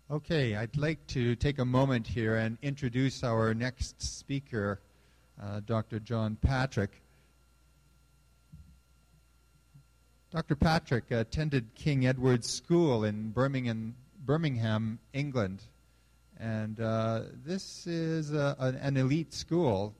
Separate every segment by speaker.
Speaker 1: Okay, I'd like to take a moment here and introduce our next speaker, Dr. John Patrick. Dr. Patrick attended King Edward's School in Birmingham, England. And this is an elite school.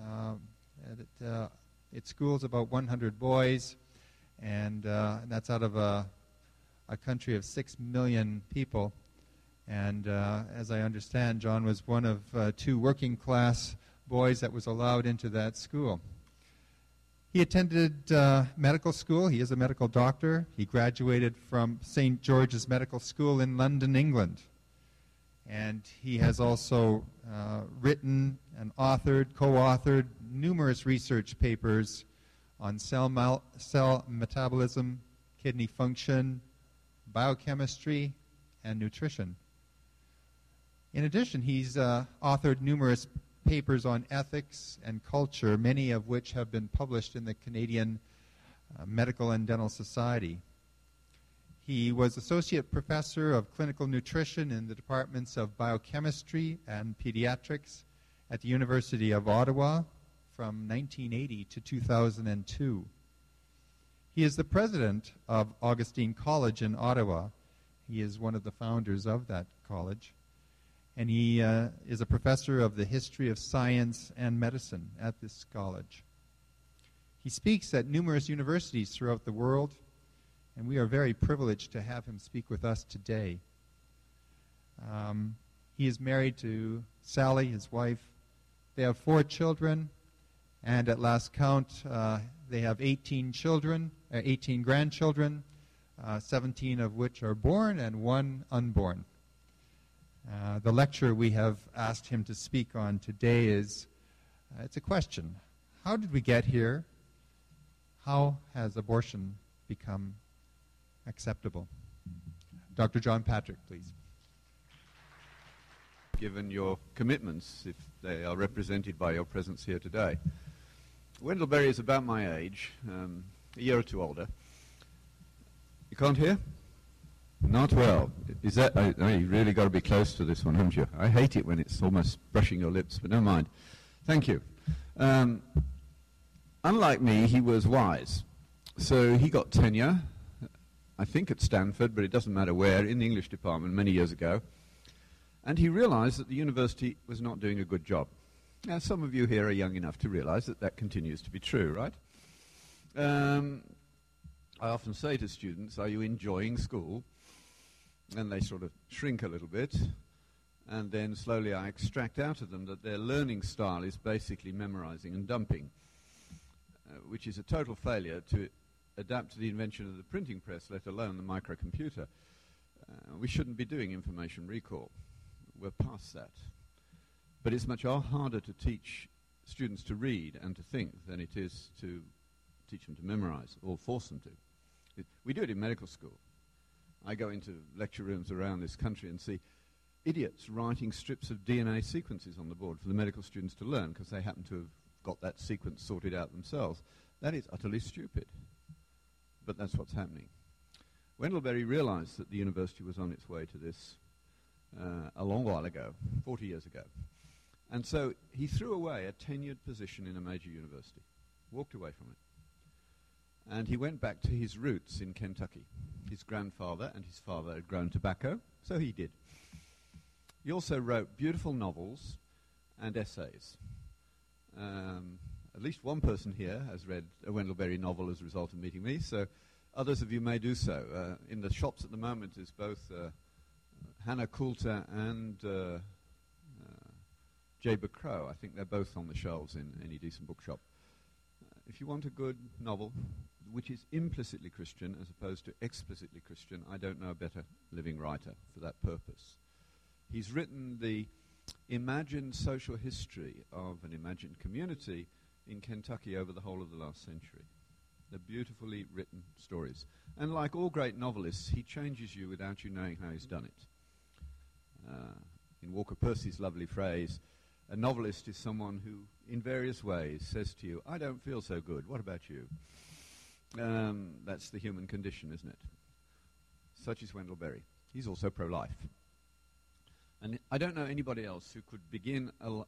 Speaker 1: It schools about 100 boys, and that's out of a country of 6 million people. And as I understand, John was one of 2 working-class boys that was allowed into that school. He attended medical school. He is a medical doctor. He graduated from St. George's Medical School in London, England. And he has also written and co-authored numerous research papers on cell metabolism, kidney function, biochemistry, and nutrition. In addition, he's authored numerous papers on ethics and culture, many of which have been published in the Canadian Medical and Dental Society. He was Associate Professor of Clinical Nutrition in the departments of Biochemistry and Pediatrics at the University of Ottawa from 1980 to 2002. He is the president of Augustine College in Ottawa. He is one of the founders of that college. And he is a professor of the history of science and medicine at this college. He speaks at numerous universities throughout the world, and we are very privileged to have him speak with us today. He is married to Sally, his wife. They have 4 children, and at last count, they have 18 grandchildren, 17 of which are born and 1 unborn. The lecture we have asked him to speak on today is, it's a question. How did we get here? How has abortion become acceptable? Dr. John Patrick, please.
Speaker 2: Given your commitments, if they are represented by your presence here today. Wendell Berry is about my age, a year or 2 older. You can't hear? Not well. Is that? You really got to be close to this one, haven't you? I hate it when it's almost brushing your lips, but never mind. Thank you. Unlike me, he was wise. So he got tenure, I think at Stanford, but it doesn't matter where, in the English department many years ago. And he realized that the university was not doing a good job. Now, some of you here are young enough to realize that that continues to be true, right? I often say to students, are you enjoying school? And they sort of shrink a little bit, and then slowly I extract out of them that their learning style is basically memorizing and dumping, which is a total failure to adapt to the invention of the printing press, let alone the microcomputer. We shouldn't be doing information recall. We're past that. But it's much harder to teach students to read and to think than it is to teach them to memorize or force them to. We do it in medical school. I go into lecture rooms around this country and see idiots writing strips of DNA sequences on the board for the medical students to learn because they happen to have got that sequence sorted out themselves. That is utterly stupid. But that's what's happening. Wendell Berry realized that the university was on its way to this a long while ago, 40 years ago. And so he threw away a tenured position in a major university, walked away from it. And he went back to his roots in Kentucky. His grandfather and his father had grown tobacco, so he did. He also wrote beautiful novels and essays. At least one person here has read a Wendell Berry novel as a result of meeting me, so others of you may do so. In the shops at the moment is both Hannah Coulter and J. Crow. I think they're both on the shelves in any decent bookshop. If you want a good novel, which is implicitly Christian as opposed to explicitly Christian, I don't know a better living writer for that purpose. He's written the imagined social history of an imagined community in Kentucky over the whole of the last century. They're beautifully written stories. And like all great novelists, he changes you without you knowing how he's done it. In Walker Percy's lovely phrase, a novelist is someone who, in various ways, says to you, I don't feel so good, what about you? That's the human condition, isn't it? Such is Wendell Berry. He's also pro-life. And I don't know anybody else who could begin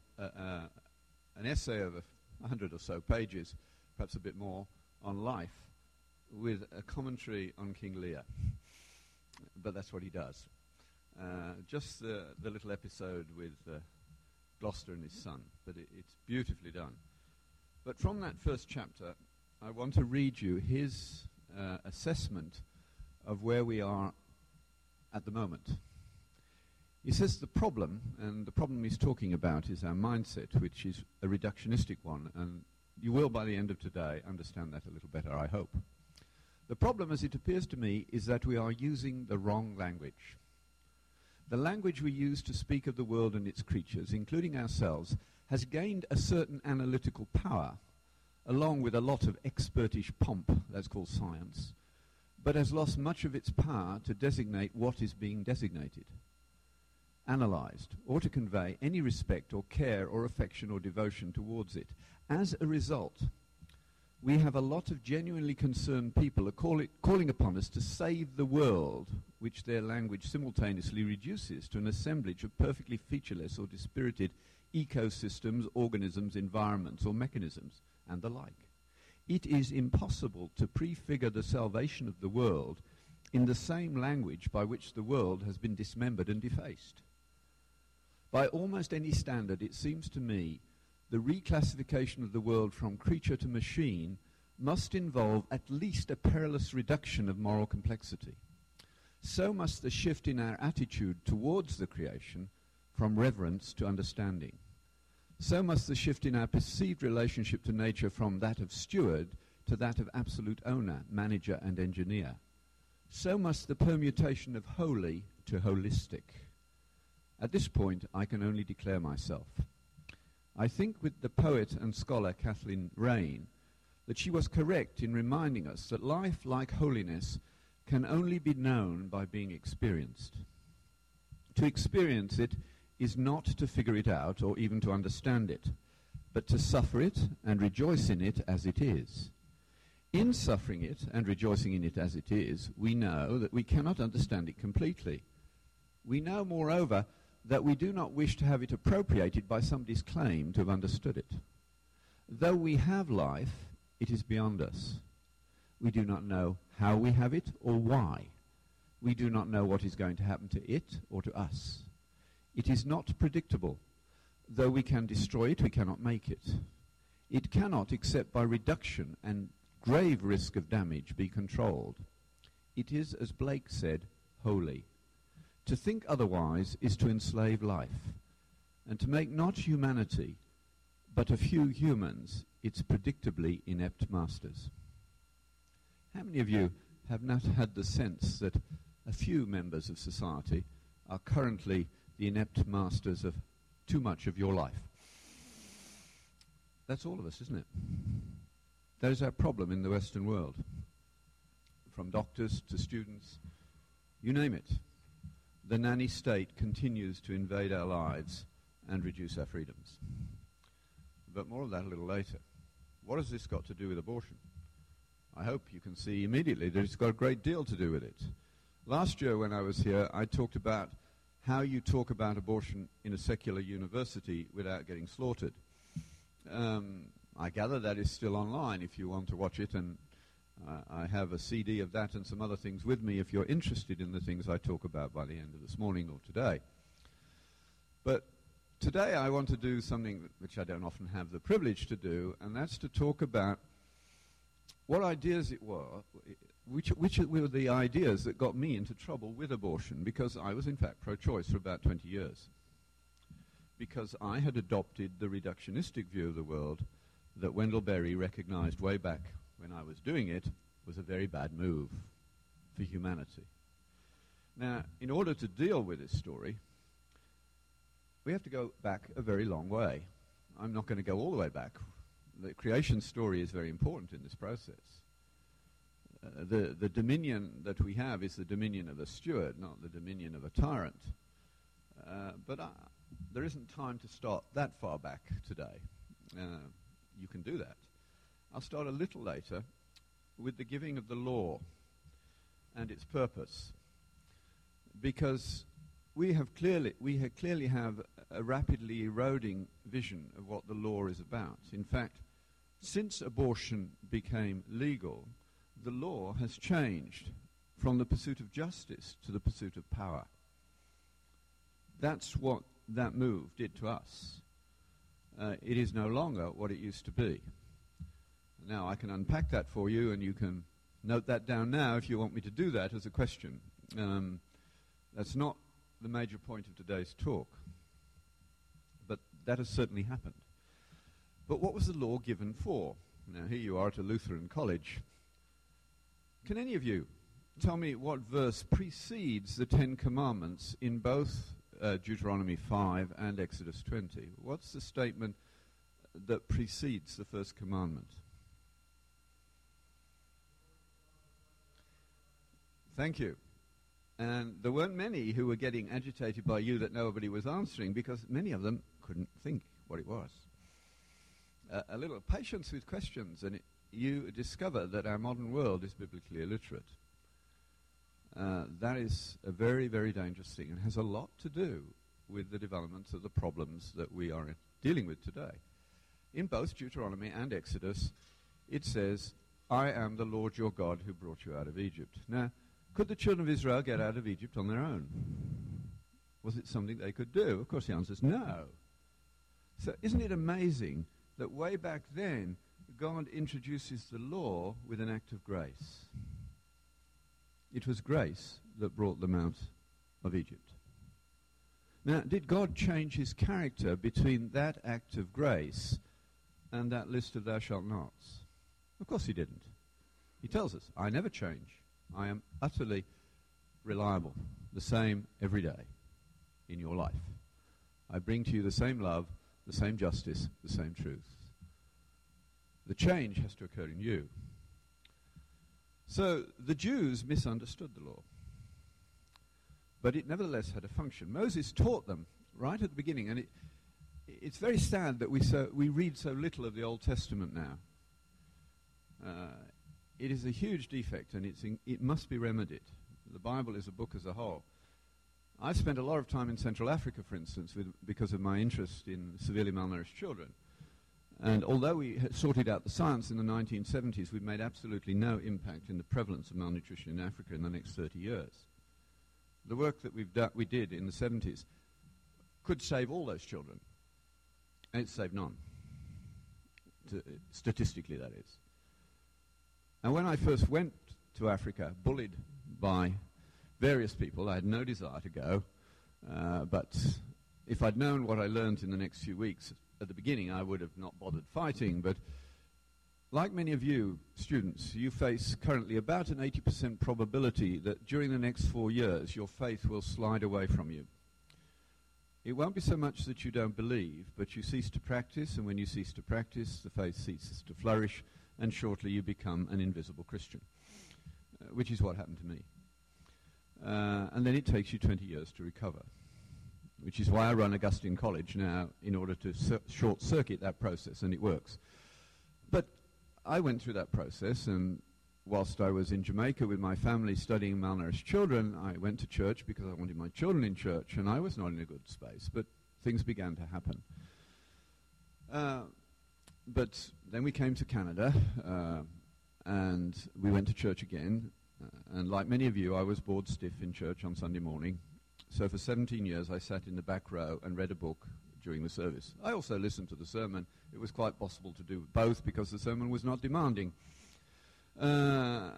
Speaker 2: an essay of 100 or so pages, perhaps a bit more, on life with a commentary on King Lear. But that's what he does. Just the little episode with Gloucester and his son, but it's beautifully done. But from that first chapter, I want to read you his assessment of where we are at the moment. He says the problem, and the problem he's talking about is our mindset, which is a reductionistic one, and you will, by the end of today, understand that a little better, I hope. The problem, as it appears to me, is that we are using the wrong language. The language we use to speak of the world and its creatures, including ourselves, has gained a certain analytical power, along with a lot of expertish pomp, that's called science, but has lost much of its power to designate what is being designated, analyzed, or to convey any respect or care or affection or devotion towards it. As a result, we have a lot of genuinely concerned people calling upon us to save the world, which their language simultaneously reduces to an assemblage of perfectly featureless or dispirited ecosystems, organisms, environments, or mechanisms, and the like. It is impossible to prefigure the salvation of the world in the same language by which the world has been dismembered and defaced. By almost any standard, it seems to me, the reclassification of the world from creature to machine must involve at least a perilous reduction of moral complexity. So must the shift in our attitude towards the creation from reverence to understanding. So must the shift in our perceived relationship to nature from that of steward to that of absolute owner, manager, and engineer. So must the permutation of holy to holistic. At this point, I can only declare myself. I think with the poet and scholar Kathleen Raine that she was correct in reminding us that life, like holiness, can only be known by being experienced. To experience it is not to figure it out or even to understand it, but to suffer it and rejoice in it as it is. In suffering it and rejoicing in it as it is, we know that we cannot understand it completely. We know, moreover, that we do not wish to have it appropriated by somebody's claim to have understood it. Though we have life, it is beyond us. We do not know how we have it or why. We do not know what is going to happen to it or to us. It is not predictable. Though we can destroy it, we cannot make it. It cannot, except by reduction and grave risk of damage, be controlled. It is, as Blake said, holy. To think otherwise is to enslave life, and to make not humanity, but a few humans, its predictably inept masters. How many of you have not had the sense that a few members of society are currently the inept masters of too much of your life? That's all of us, isn't it? That is our problem in the Western world. From doctors to students, you name it. The nanny state continues to invade our lives and reduce our freedoms. But more of that a little later. What has this got to do with abortion? I hope you can see immediately that it's got a great deal to do with it. Last year when I was here, I talked about how you talk about abortion in a secular university without getting slaughtered. I gather that is still online if you want to watch it, and I have a CD of that and some other things with me if you're interested in the things I talk about by the end of this morning or today. But today I want to do something which I don't often have the privilege to do, and that's to talk about what ideas it were, which were the ideas that got me into trouble with abortion, because I was in fact pro-choice for about 20 years. Because I had adopted the reductionistic view of the world that Wendell Berry recognized way back when I was doing it was a very bad move for humanity. Now, in order to deal with this story, we have to go back a very long way. I'm not going to go all the way back. The creation story is very important in this process. The dominion that we have is the dominion of a steward, not the dominion of a tyrant. But there isn't time to start that far back today. You can do that. I'll start a little later with the giving of the law and its purpose. Because we clearly have a rapidly eroding vision of what the law is about. In fact, since abortion became legal, the law has changed from the pursuit of justice to the pursuit of power. That's what that move did to us. It is no longer what it used to be. Now, I can unpack that for you, and you can note that down now if you want me to do that as a question. That's not the major point of today's talk, but that has certainly happened. But what was the law given for? Now, here you are at a Lutheran college. Can any of you tell me what verse precedes the Ten Commandments in both Deuteronomy 5 and Exodus 20? What's the statement that precedes the first commandment? Thank you. And there weren't many who were getting agitated by you that nobody was answering, because many of them couldn't think what it was. A little patience with questions, and you discover that our modern world is biblically illiterate. That is a very, very dangerous thing, and has a lot to do with the development of the problems that we are dealing with today. In both Deuteronomy and Exodus, it says, "I am the Lord your God who brought you out of Egypt." Now, could the children of Israel get out of Egypt on their own? Was it something they could do? Of course, the answer is no. So isn't it amazing that way back then, God introduces the law with an act of grace? It was grace that brought them out of Egypt. Now, did God change his character between that act of grace and that list of thou shalt nots? Of course he didn't. He tells us, I never change. I am utterly reliable, the same every day in your life. I bring to you the same love, the same justice, the same truth. The change has to occur in you. So the Jews misunderstood the law, but it nevertheless had a function. Moses taught them right at the beginning, and it's very sad that we read so little of the Old Testament now. It is a huge defect, and it must be remedied. The Bible is a book as a whole. I spent a lot of time in Central Africa, for instance, because of my interest in severely malnourished children. And although we had sorted out the science in the 1970s, we've made absolutely no impact in the prevalence of malnutrition in Africa in the next 30 years. The work that we did in the 70s could save all those children, and it saved none. Statistically, that is. And when I first went to Africa, bullied by various people, I had no desire to go, but if I'd known what I learned in the next few weeks, at the beginning I would have not bothered fighting. But like many of you students, you face currently about an 80% probability that during the next 4 years your faith will slide away from you. It won't be so much that you don't believe, but you cease to practice, and when you cease to practice, the faith ceases to flourish, and shortly you become an invisible Christian, which is what happened to me. And then it takes you 20 years to recover, which is why I run Augustine College now, in order to short-circuit that process, and it works. But I went through that process, and whilst I was in Jamaica with my family studying malnourished children, I went to church because I wanted my children in church, and I was not in a good space, but things began to happen. But then we came to Canada, and we went to church again, and like many of you, I was bored stiff in church on Sunday morning. So for 17 years, I sat in the back row and read a book during the service. I also listened to the sermon. It was quite possible to do both because the sermon was not demanding. But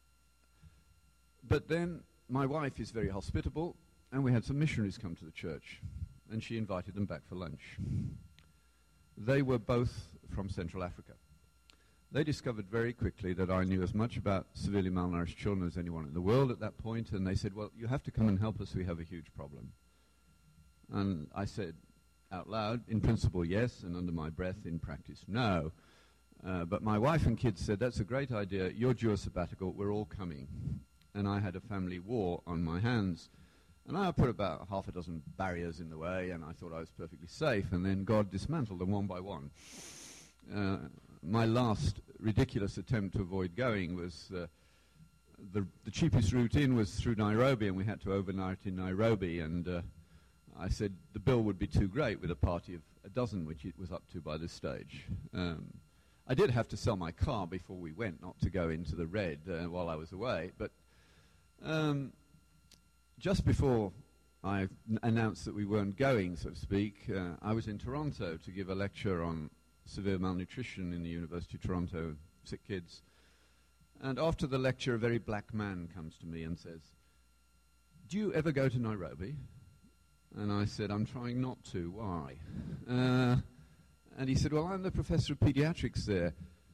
Speaker 2: then my wife is very hospitable, and we had some missionaries come to the church, and she invited them back for lunch. They were both from Central Africa. They discovered very quickly that I knew as much about severely malnourished children as anyone in the world at that point, and they said, well, you have to come and help us, we have a huge problem. And I said out loud, in principle, yes, and under my breath, in practice, no. But my wife and kids said, that's a great idea, you're due a sabbatical, we're all coming. And I had a family war on my hands. And I put about half a dozen barriers in the way, and I thought I was perfectly safe, and then God dismantled them one by one. My last ridiculous attempt to avoid going was the cheapest route in was through Nairobi, and we had to overnight in Nairobi, and I said the bill would be too great with a party of a dozen, which it was up to by this stage. I did have to sell my car before we went, not to go into the red while I was away, but just before I announced that we weren't going, so to speak, I was in Toronto to give a lecture on severe malnutrition in the University of Toronto, sick kids. And after the lecture, a very black man comes to me and says, "Do you ever go to Nairobi?" And I said, "I'm trying not to. Why?" And he said, "Well, I'm the professor of pediatrics there.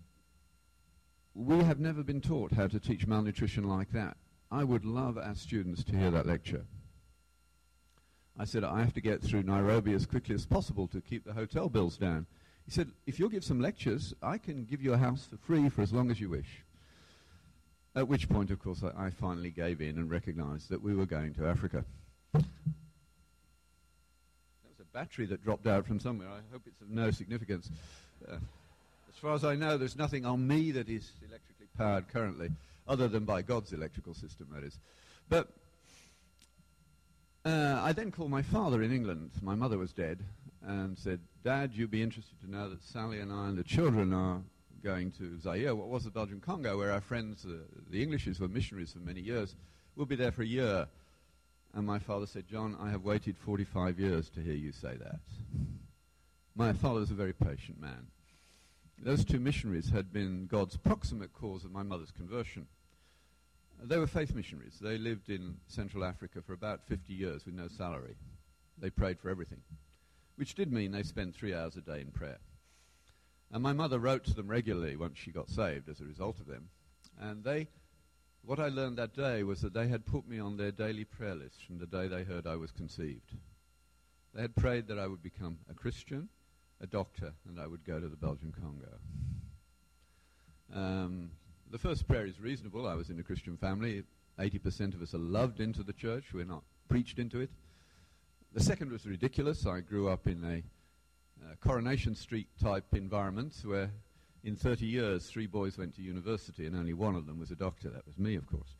Speaker 2: We have never been taught how to teach malnutrition like that. I would love our students to hear that lecture." I said, "I have to get through Nairobi as quickly as possible to keep the hotel bills down." He said, "If you'll give some lectures, I can give you a house for free for as long as you wish." At which point, of course, I finally gave in and recognized that we were going to Africa. That was a battery that dropped out from somewhere. I hope it's of no significance. As far as I know, there's nothing on me that is electrically powered currently, other than by God's electrical system, that is. But I then called my father in England. My mother was dead, and said, "Dad, you'd be interested to know that Sally and I and the children are going to Zaire, what was the Belgian Congo, where our friends, the Englishes, were missionaries for many years. We'll be there for a year." And my father said, "John, I have waited 45 years to hear you say that." My father was a very patient man. Those two missionaries had been God's proximate cause of my mother's conversion. They were faith missionaries. They lived in Central Africa for about 50 years with no salary. They prayed for everything, which did mean they spent 3 hours a day in prayer. And my mother wrote to them regularly once she got saved as a result of them. And what I learned that day was that they had put me on their daily prayer list from the day they heard I was conceived. They had prayed that I would become a Christian, a doctor, and I would go to the Belgian Congo. The first prayer is reasonable. I was in a Christian family. 80% of us are loved into the church. We're not preached into it. The second was ridiculous. I grew up in a Coronation Street type environment where in 30 years 3 boys went to university and only one of them was a doctor. That was me, of course.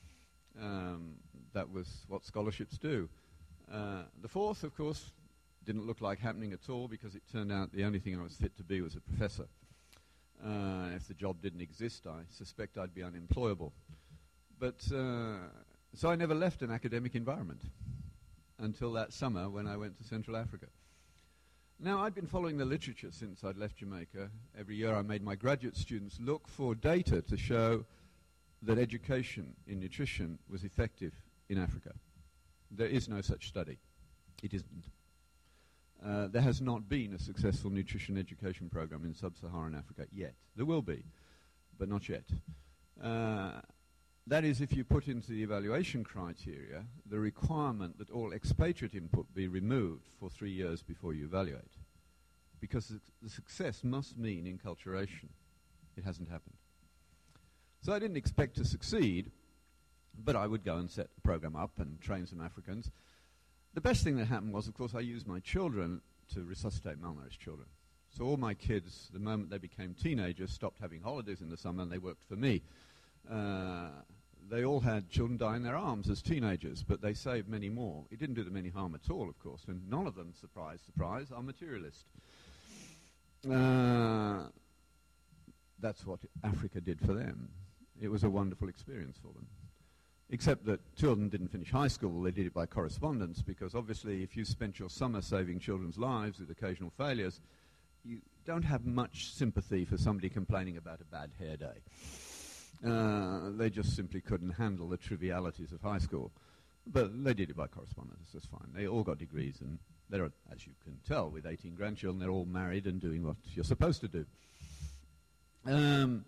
Speaker 2: That was what scholarships do. The fourth, of course, didn't look like happening at all, because it turned out the only thing I was fit to be was a professor. If the job didn't exist, I suspect I'd be unemployable. But so I never left an academic environment until that summer when I went to Central Africa. Now, I'd been following the literature since I'd left Jamaica. Every year I made my graduate students look for data to show that education in nutrition was effective in Africa. There is no such study. It isn't. There has not been a successful nutrition education program in sub-Saharan Africa yet. There will be, but not yet. That is, if you put into the evaluation criteria the requirement that all expatriate input be removed for 3 years before you evaluate. Because the success must mean enculturation. It hasn't happened. So I didn't expect to succeed, but I would go and set the program up and train some Africans. The best thing that happened was, of course, I used my children to resuscitate malnourished children. So all my kids, the moment they became teenagers, stopped having holidays in the summer and they worked for me. They all had children die in their arms as teenagers, but they saved many more. It didn't do them any harm at all, of course, and none of them, surprise, surprise, are materialist. That's what Africa did for them. It was a wonderful experience for them. Except that 2 of them didn't finish high school. They did it by correspondence, because obviously if you spent your summer saving children's lives with occasional failures, you don't have much sympathy for somebody complaining about a bad hair day. They just simply couldn't handle the trivialities of high school. But they did it by correspondence, that's fine. They all got degrees, and they're, as you can tell, with 18 grandchildren, they're all married and doing what you're supposed to do. And,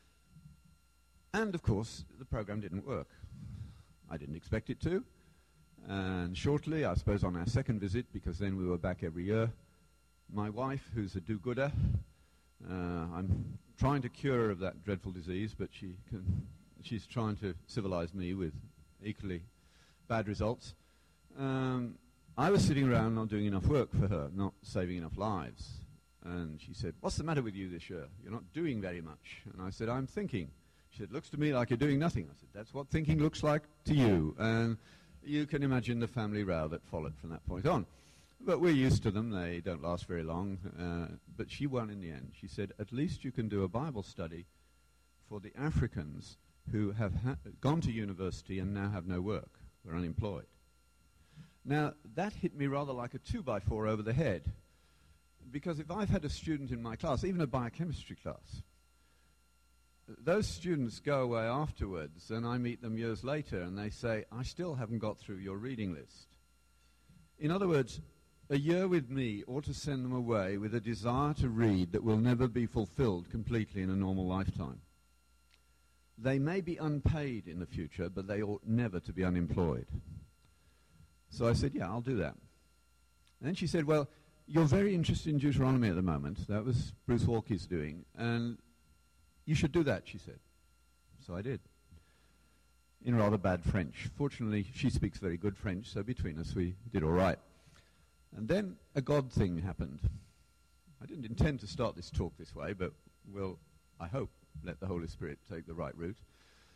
Speaker 2: of course, the program didn't work. I didn't expect it to. And shortly, I suppose on our second visit, because then we were back every year, my wife, who's a do-gooder, I'm trying to cure her of that dreadful disease, but she's trying to civilize me with equally bad results. I was sitting around not doing enough work for her, not saving enough lives. And she said, "What's the matter with you this year? You're not doing very much." And I said, "I'm thinking." She said, looks to me like you're doing nothing. I said, that's what thinking looks like to you. And you can imagine the family row that followed from that point on. But we're used to them. They don't last very long. But she won in the end. She said, at least you can do a Bible study for the Africans who have gone to university and now have no work. They're unemployed. Now, that hit me rather like a 2x4 over the head. Because if I've had a student in my class, even a biochemistry class, those students go away afterwards, and I meet them years later, and they say, I still haven't got through your reading list. In other words, a year with me ought to send them away with a desire to read that will never be fulfilled completely in a normal lifetime. They may be unpaid in the future, but they ought never to be unemployed. So I said, yeah, I'll do that. And then she said, well, you're very interested in Deuteronomy at the moment. That was Bruce Walke's doing. And you should do that, she said. So I did. In rather bad French. Fortunately, she speaks very good French, so between us we did all right. And then a God thing happened. I didn't intend to start this talk this way, but will, I hope, let the Holy Spirit take the right route.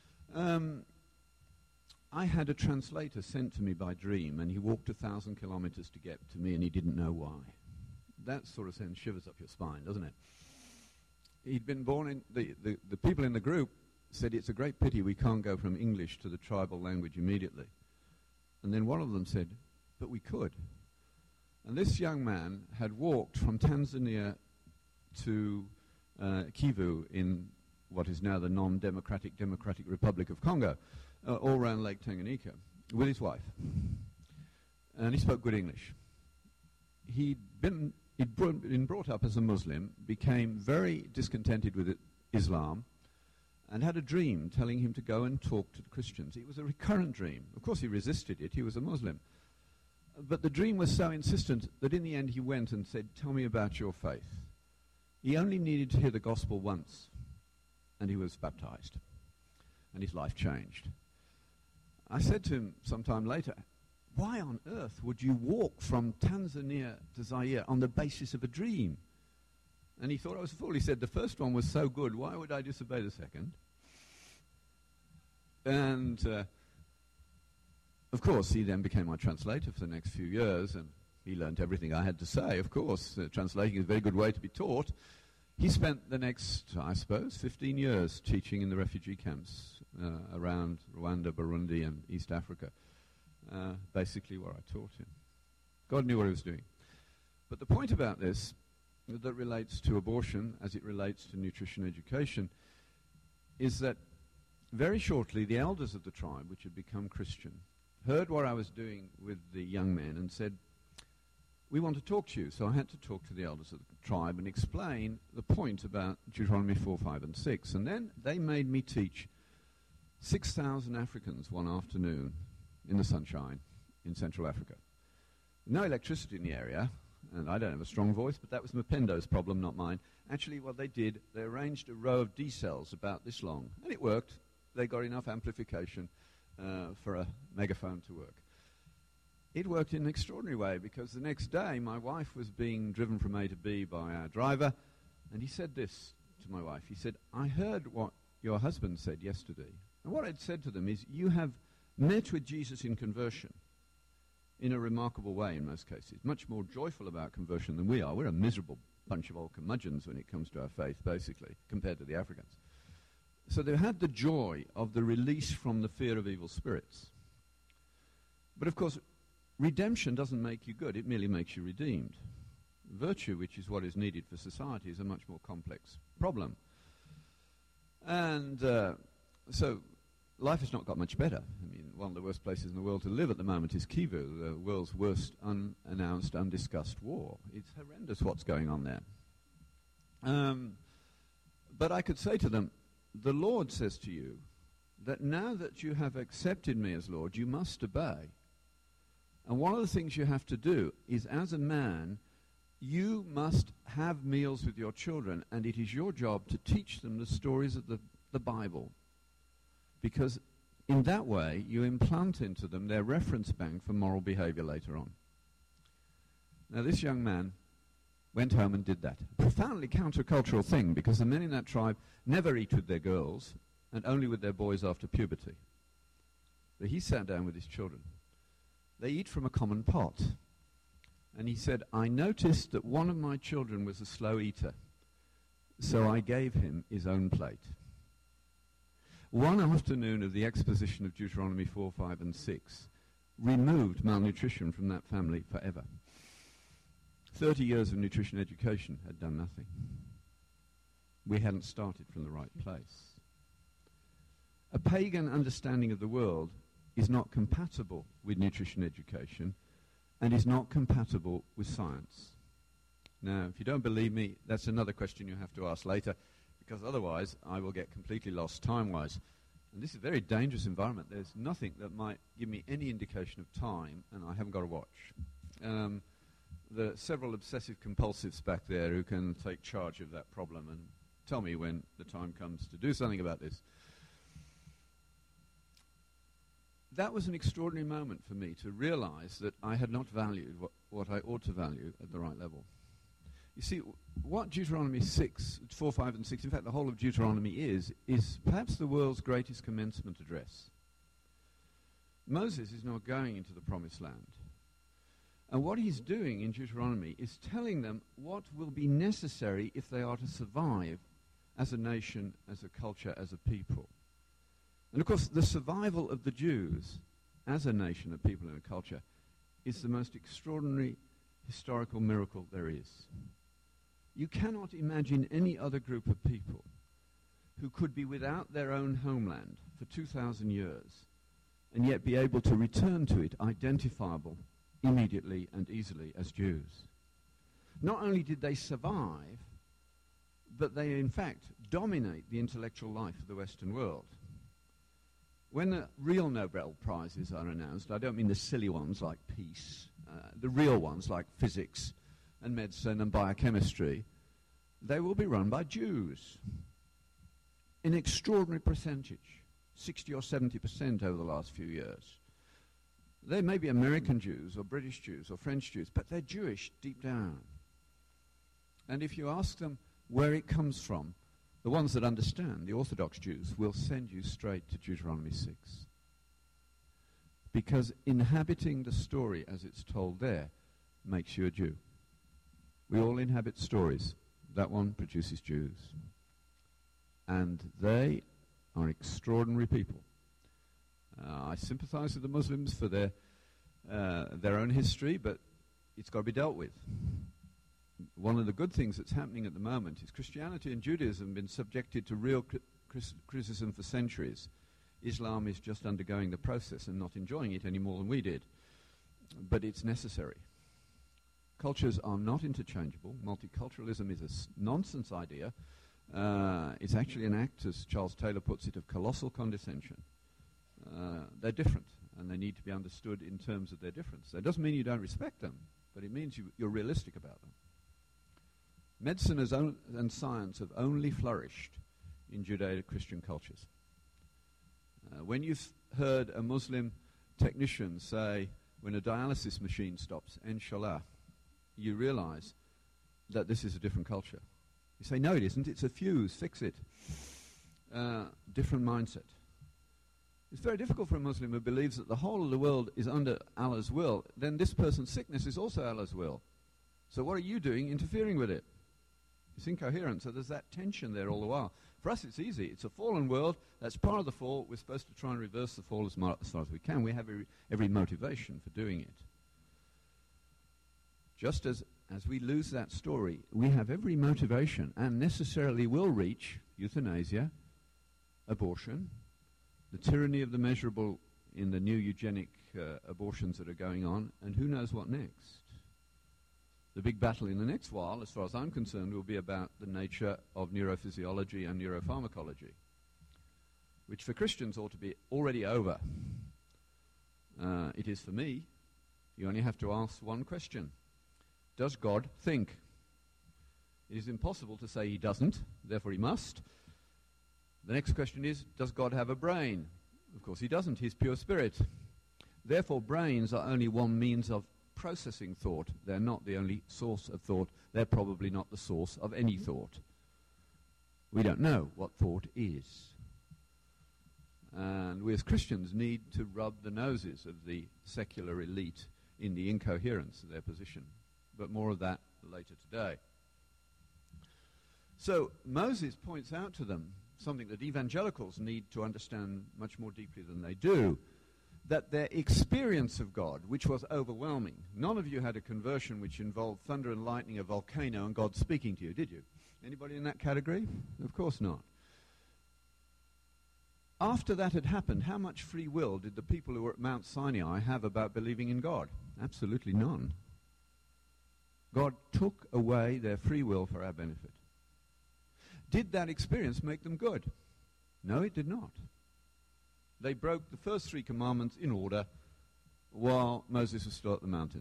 Speaker 2: I had a translator sent to me by dream, and he walked 1,000 kilometers to get to me, and he didn't know why. That sort of sends shivers up your spine, doesn't it? He'd been born in, the people in the group said it's a great pity we can't go from English to the tribal language immediately. And then one of them said, but we could. And this young man had walked from Tanzania to Kivu in what is now the non-democratic Democratic Republic of Congo, all around Lake Tanganyika, with his wife. And he spoke good English. He'd been brought up as a Muslim, became very discontented with Islam, and had a dream telling him to go and talk to the Christians. It was a recurrent dream. Of course, he resisted it. He was a Muslim. But the dream was so insistent that in the end he went and said, tell me about your faith. He only needed to hear the gospel once, and he was baptized. And his life changed. I said to him sometime later, why on earth would you walk from Tanzania to Zaire on the basis of a dream? And he thought I was a fool. He said, the first one was so good, why would I disobey the second? And, of course, he then became my translator for the next few years, and he learned everything I had to say, of course. Translating is a very good way to be taught. He spent the next, I suppose, 15 years teaching in the refugee camps around Rwanda, Burundi, and East Africa, basically where I taught him. God knew what he was doing. But the point about this that relates to abortion as it relates to nutrition education is that very shortly the elders of the tribe, which had become Christian, heard what I was doing with the young men and said, we want to talk to you. So I had to talk to the elders of the tribe and explain the point about Deuteronomy 4, 5, and 6. And then they made me teach 6,000 Africans one afternoon in the sunshine in Central Africa. No electricity in the area, and I don't have a strong voice, but that was Mapendo's problem, not mine. Actually, what they did, they arranged a row of D cells about this long, and it worked. They got enough amplification for a megaphone to work. It worked in an extraordinary way, because the next day my wife was being driven from A to B by our driver, and he said this to my wife. He said, I heard what your husband said yesterday. And what I'd said to them is, you have met with Jesus in conversion in a remarkable way in most cases, much more joyful about conversion than we are. We're a miserable bunch of old curmudgeons when it comes to our faith, basically, compared to the Africans. So they had the joy of the release from the fear of evil spirits. But of course, redemption doesn't make you good, it merely makes you redeemed. Virtue, which is what is needed for society, is a much more complex problem. And so life has not got much better. I mean, one of the worst places in the world to live at the moment is Kivu, the world's worst unannounced, undiscussed war. It's horrendous what's going on there. But I could say to them, the Lord says to you that now that you have accepted me as Lord, you must obey. And one of the things you have to do is, as a man, you must have meals with your children, and it is your job to teach them the stories of the Bible. Because in that way, you implant into them their reference bank for moral behavior later on. Now, this young man went home and did that. A profoundly countercultural thing, because the men in that tribe never eat with their girls, and only with their boys after puberty. But he sat down with his children. They eat from a common pot. And he said, I noticed that one of my children was a slow eater, so I gave him his own plate. One afternoon of the exposition of Deuteronomy 4, 5, and 6 removed malnutrition from that family forever. 30 years of nutrition education had done nothing. We hadn't started from the right place. A pagan understanding of the world is not compatible with nutrition education and is not compatible with science. Now, if you don't believe me, that's another question you have to ask later, because otherwise I will get completely lost time-wise. And this is a very dangerous environment. There's nothing that might give me any indication of time, and I haven't got a watch. There are several obsessive compulsives back there who can take charge of that problem and tell me when the time comes to do something about this. That was an extraordinary moment for me to realize that I had not valued what I ought to value at the right level. You see, what Deuteronomy 6, 4, 5, and 6, in fact the whole of Deuteronomy is perhaps the world's greatest commencement address. Moses is now going into the promised land. And what he's doing in Deuteronomy is telling them what will be necessary if they are to survive as a nation, as a culture, as a people. And of course, the survival of the Jews as a nation, a people, and a culture is the most extraordinary historical miracle there is. You cannot imagine any other group of people who could be without their own homeland for 2,000 years and yet be able to return to it identifiable immediately and easily as Jews. Not only did they survive, but they in fact dominate the intellectual life of the Western world. When the real Nobel Prizes are announced, I don't mean the silly ones like peace, the real ones like physics and medicine and biochemistry, they will be run by Jews. An extraordinary percentage, 60 or 70% over the last few years. They may be American Jews or British Jews or French Jews, but they're Jewish deep down. And if you ask them where it comes from, the ones that understand, the Orthodox Jews, will send you straight to Deuteronomy 6. Because inhabiting the story as it's told there makes you a Jew. We all inhabit stories. That one produces Jews. And they are extraordinary people. I sympathize with the Muslims for their own history, but it's got to be dealt with. One of the good things that's happening at the moment is Christianity and Judaism have been subjected to real criticism for centuries. Islam is just undergoing the process and not enjoying it any more than we did. But it's necessary. Cultures are not interchangeable. Multiculturalism is a nonsense idea. It's actually an act, as Charles Taylor puts it, of colossal condescension. They're different, and they need to be understood in terms of their difference. That doesn't mean you don't respect them, but it means you're realistic about them. Medicine and science have only flourished in Judeo-Christian cultures. When you've heard a Muslim technician say, when a dialysis machine stops, Inshallah, you realize that this is a different culture. You say, no, it isn't. It's a fuse. Fix it. Different mindset. It's very difficult for a Muslim who believes that the whole of the world is under Allah's will. Then this person's sickness is also Allah's will. So what are you doing interfering with it? It's incoherent. So there's that tension there all the while. For us, it's easy. It's a fallen world. That's part of the fall. We're supposed to try and reverse the fall as far as we can. We have every motivation for doing it. Just as we lose that story, we have every motivation and necessarily will reach euthanasia, abortion, the tyranny of the measurable in the new eugenic abortions that are going on, and who knows what next. The big battle in the next while, as far as I'm concerned, will be about the nature of neurophysiology and neuropharmacology, which for Christians ought to be already over. It is for me. You only have to ask one question. Does God think? It is impossible to say he doesn't, therefore he must. The next question is, does God have a brain? Of course he doesn't. He's pure spirit. Therefore, brains are only one means of processing thought. They're not the only source of thought. They're probably not the source of any thought. We don't know what thought is. And we as Christians need to rub the noses of the secular elite in the incoherence of their position. But more of that later today. So Moses points out to them something that evangelicals need to understand much more deeply than they do, that their experience of God, which was overwhelming. None of you had a conversion which involved thunder and lightning, a volcano, and God speaking to you, did you? Anybody in that category? Of course not. After that had happened, how much free will did the people who were at Mount Sinai have about believing in God? Absolutely none. God took away their free will for our benefit. Did that experience make them good? No, it did not. They broke the first 3 commandments in order while Moses was still at the mountain.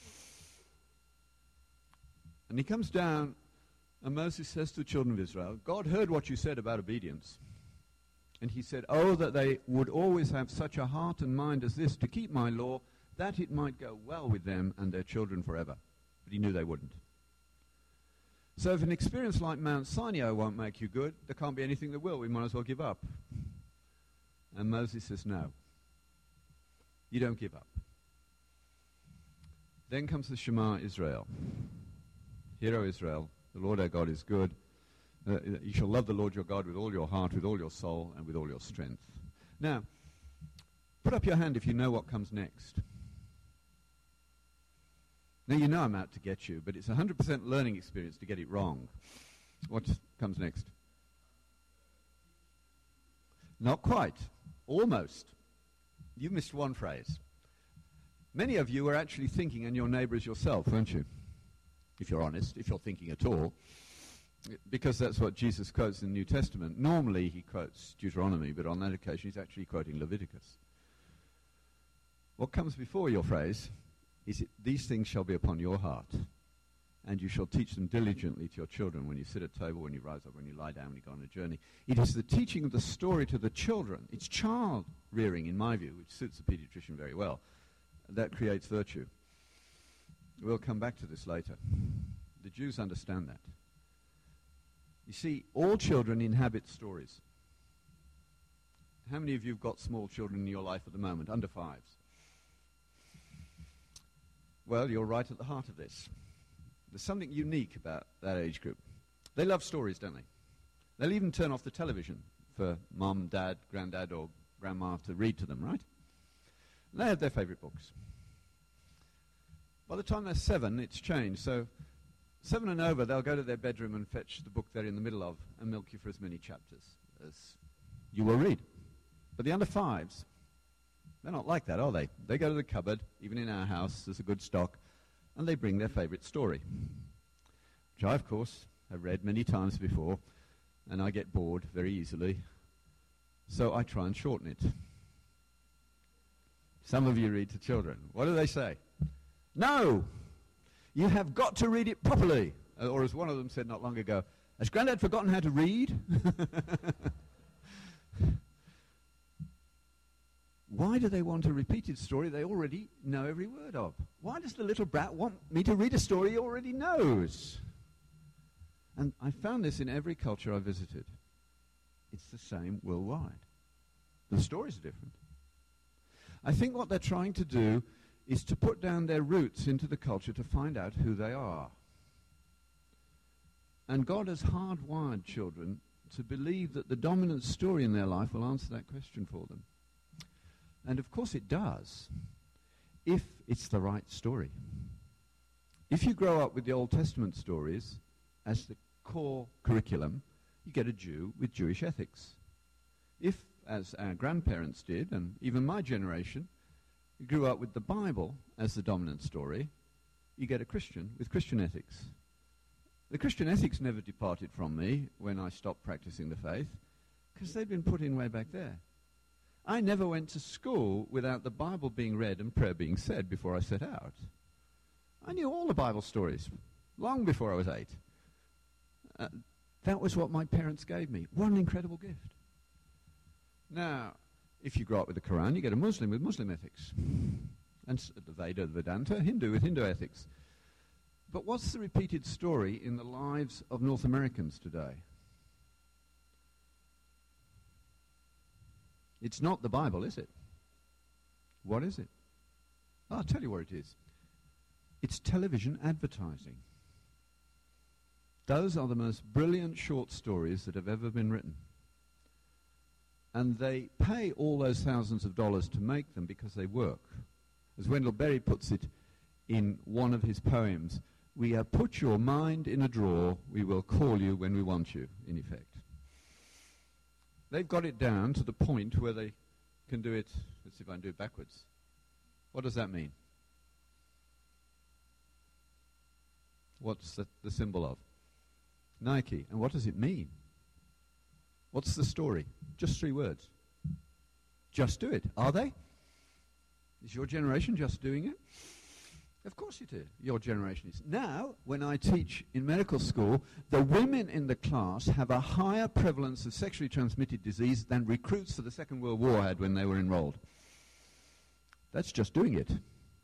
Speaker 2: And he comes down, and Moses says to the children of Israel, God heard what you said about obedience. And he said, oh, that they would always have such a heart and mind as this to keep my law, that it might go well with them and their children forever. But he knew they wouldn't. So if an experience like Mount Sinai won't make you good, there can't be anything that will. We might as well give up. And Moses says, no. You don't give up. Then comes the Shema Israel. Hear, O Israel, the Lord our God is good. You shall love the Lord your God with all your heart, with all your soul, and with all your strength. Now, put up your hand if you know what comes next. Now, you know I'm out to get you, but it's a 100% learning experience to get it wrong. What comes next? Not quite. Almost. You missed one phrase. Many of you are actually thinking, and your neighbor is yourself, weren't you? If you're honest, if you're thinking at all. Because that's what Jesus quotes in the New Testament. Normally he quotes Deuteronomy, but on that occasion he's actually quoting Leviticus. What comes before your phrase is these things shall be upon your heart, and you shall teach them diligently to your children when you sit at table, when you rise up, when you lie down, when you go on a journey. It is the teaching of the story to the children. It's child rearing, in my view, which suits the pediatrician very well. That creates virtue. We'll come back to this later. The Jews understand that. You see, all children inhabit stories. How many of you have got small children in your life at the moment, under 5s? Well, you're right at the heart of this. There's something unique about that age group. They love stories, don't they? They'll even turn off the television for mum, dad, granddad, or grandma to read to them, right? And they have their favorite books. By the time they're 7, it's changed. So 7 and over, they'll go to their bedroom and fetch the book they're in the middle of and milk you for as many chapters as you will read. But the under 5s, they're not like that, are they? They go to the cupboard, even in our house, there's a good stock, and they bring their favorite story, which I, of course, have read many times before, and I get bored very easily, so I try and shorten it. Some of you read to children. What do they say? No! You have got to read it properly. Or as one of them said not long ago, has Grandad forgotten how to read? Why do they want a repeated story they already know every word of? Why does the little brat want me to read a story he already knows? And I found this in every culture I visited. It's the same worldwide. The stories are different. I think what they're trying to do is to put down their roots into the culture to find out who they are. And God has hardwired children to believe that the dominant story in their life will answer that question for them. And of course it does, if it's the right story. If you grow up with the Old Testament stories as the core curriculum, you get a Jew with Jewish ethics. If, as our grandparents did, and even my generation, you grew up with the Bible as the dominant story, you get a Christian with Christian ethics. The Christian ethics never departed from me when I stopped practicing the faith, because they'd been put in way back there. I never went to school without the Bible being read and prayer being said before I set out. I knew all the Bible stories long before I was 8. That was what my parents gave me. What an incredible gift. Now, if you grow up with the Quran, you get a Muslim with Muslim ethics. And the Veda, the Vedanta, Hindu with Hindu ethics. But what's the repeated story in the lives of North Americans today? It's not the Bible, is it? What is it? I'll tell you what it is. It's television advertising. Those are the most brilliant short stories that have ever been written. And they pay all those thousands of dollars to make them because they work. As Wendell Berry puts it in one of his poems, we have put your mind in a drawer, we will call you when we want you, in effect. They've got it down to the point where they can do it. Let's see if I can do it backwards. What does that mean? What's the symbol of? Nike. And what does it mean? What's the story? Just 3 words. Just do it. Are they? Is your generation just doing it? Of course it is. Your generation is. Now, when I teach in medical school, the women in the class have a higher prevalence of sexually transmitted disease than recruits for the Second World War had when they were enrolled. That's just doing it.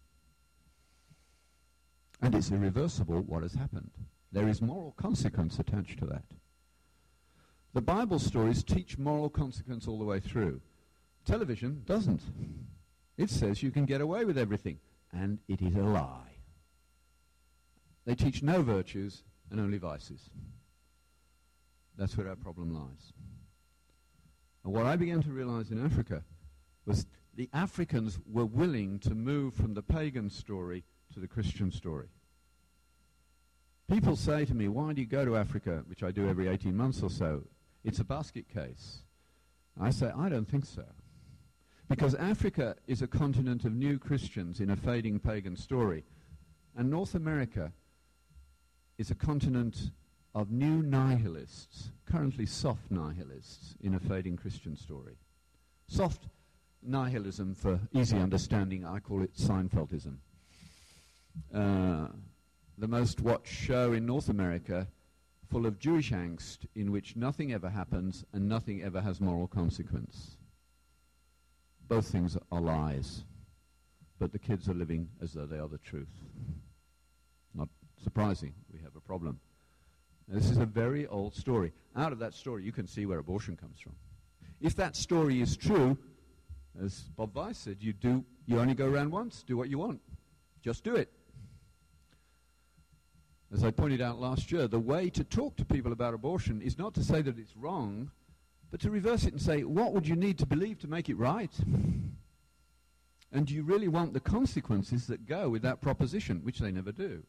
Speaker 2: And it's irreversible what has happened. There is moral consequence attached to that. The Bible stories teach moral consequence all the way through. Television doesn't. It says you can get away with everything. And it is a lie. They teach no virtues and only vices. That's where our problem lies. And what I began to realize in Africa was the Africans were willing to move from the pagan story to the Christian story. People say to me, why do you go to Africa, which I do every 18 months or so? It's a basket case. I say, I don't think so. Because Africa is a continent of new Christians in a fading pagan story. And North America is a continent of new nihilists, currently soft nihilists, in a fading Christian story. Soft nihilism, for easy understanding, I call it Seinfeldism. The most watched show in North America, full of Jewish angst, in which nothing ever happens and nothing ever has moral consequence. Both things are lies, but the kids are living as though they are the truth. Not surprising, we have a problem. Now, this is a very old story. Out of that story, you can see where abortion comes from. If that story is true, as Bob Weiss said, you only go around once, do what you want. Just do it. As I pointed out last year, the way to talk to people about abortion is not to say that it's wrong, but to reverse it and say, what would you need to believe to make it right? And do you really want the consequences that go with that proposition, which they never do?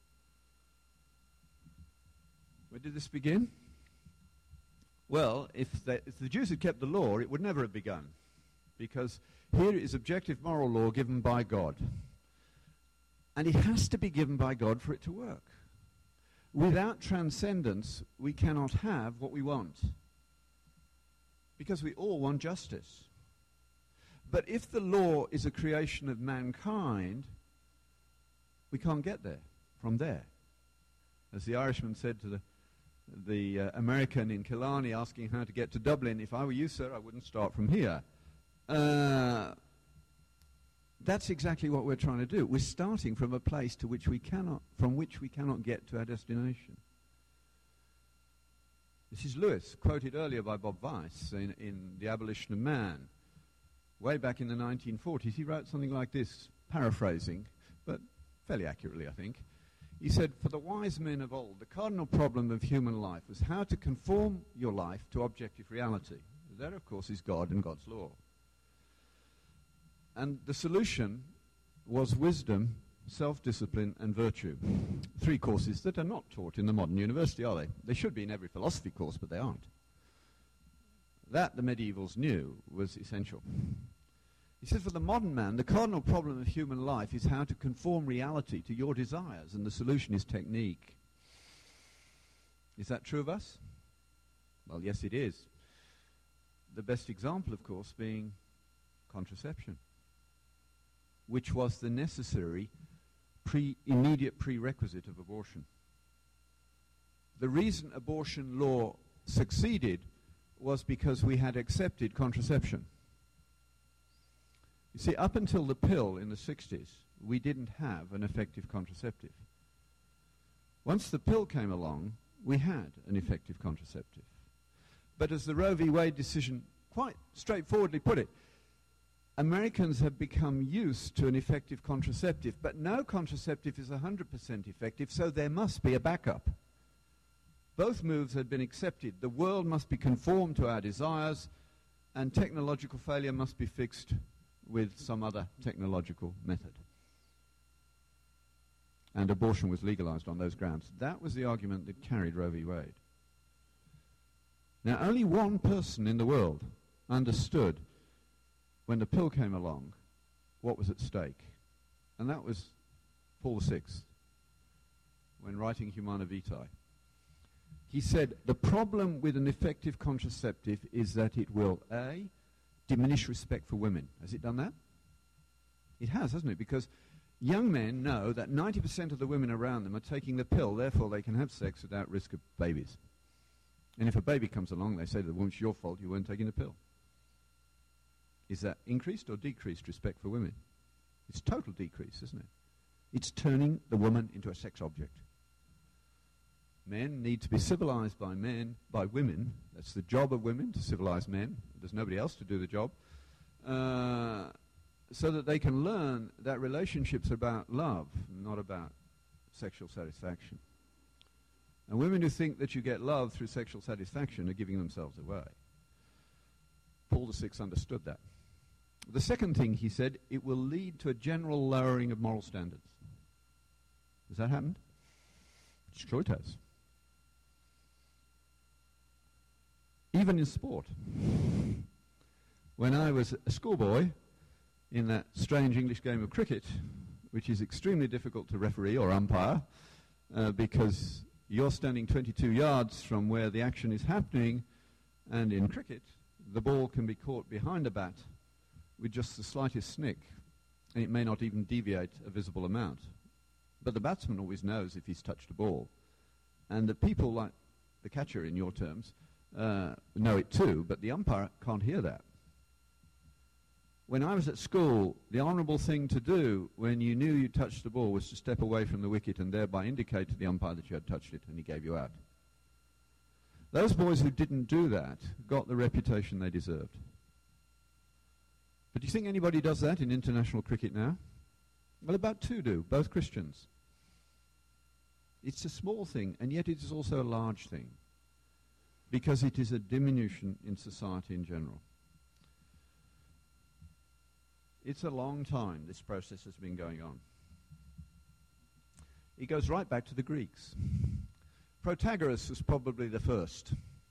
Speaker 2: Where did this begin? Well, if the Jews had kept the law, it would never have begun. Because here is objective moral law given by God. And it has to be given by God for it to work. Without transcendence, we cannot have what we want. Because we all want justice. But if the law is a creation of mankind, we can't get there from there. As the Irishman said to the American in Killarney asking how to get to Dublin, if I were you, sir, I wouldn't start from here. That's exactly what we're trying to do. We're starting from a place from which we cannot get to our destination. This is Lewis, quoted earlier by Bob Weiss in The Abolition of Man. Way back in the 1940s, he wrote something like this, paraphrasing, but fairly accurately, I think. He said, for the wise men of old, the cardinal problem of human life was how to conform your life to objective reality. That, of course, is God and God's law. And the solution was wisdom, self-discipline, and virtue. 3 courses that are not taught in the modern university, are they? They should be in every philosophy course, but they aren't. That, the medievals knew, was essential. He said, for the modern man, the cardinal problem of human life is how to conform reality to your desires, and the solution is technique. Is that true of us? Well, yes, it is. The best example, of course, being contraception, which was the necessary immediate prerequisite of abortion. The reason abortion law succeeded was because we had accepted contraception. You see, up until the pill in the 60s, we didn't have an effective contraceptive. Once the pill came along, we had an effective contraceptive. But as the Roe v. Wade decision quite straightforwardly put it. Americans have become used to an effective contraceptive, but no contraceptive is 100% effective, so there must be a backup. Both moves had been accepted. The world must be conformed to our desires, and technological failure must be fixed with some other technological method. And abortion was legalized on those grounds. That was the argument that carried Roe v. Wade. Now, only one person in the world understood, when the pill came along, what was at stake. And that was Paul VI, when writing Humana Vitae. He said, the problem with an effective contraceptive is that it will, A, diminish respect for women. Has it done that? It has, hasn't it? Because young men know that 90% of the women around them are taking the pill, therefore they can have sex without risk of babies. And if a baby comes along, they say to the woman, it's your fault, you weren't taking the pill. Is that increased or decreased respect for women? It's total decrease, isn't it? It's turning the woman into a sex object. Men need to be civilized by women. That's the job of women, to civilize men. There's nobody else to do the job. So that they can learn that relationships are about love, not about sexual satisfaction. And women who think that you get love through sexual satisfaction are giving themselves away. Paul VI understood that. The second thing he said, it will lead to a general lowering of moral standards. Has that happened? Sure it has. Even in sport. When I was a schoolboy, in that strange English game of cricket, which is extremely difficult to referee or umpire, because you're standing 22 yards from where the action is happening, and in cricket, the ball can be caught behind a bat with just the slightest snick, and it may not even deviate a visible amount. But the batsman always knows if he's touched a ball. And the people, like the catcher in your terms, know it too, but the umpire can't hear that. When I was at school, the honourable thing to do when you knew you touched the ball was to step away from the wicket and thereby indicate to the umpire that you had touched it, and he gave you out. Those boys who didn't do that got the reputation they deserved. But do you think anybody does that in international cricket now? Well, about two do, both Christians. It's a small thing, and yet it is also a large thing, because it is a diminution in society in general. It's a long time this process has been going on. It goes right back to the Greeks. Protagoras was probably the first.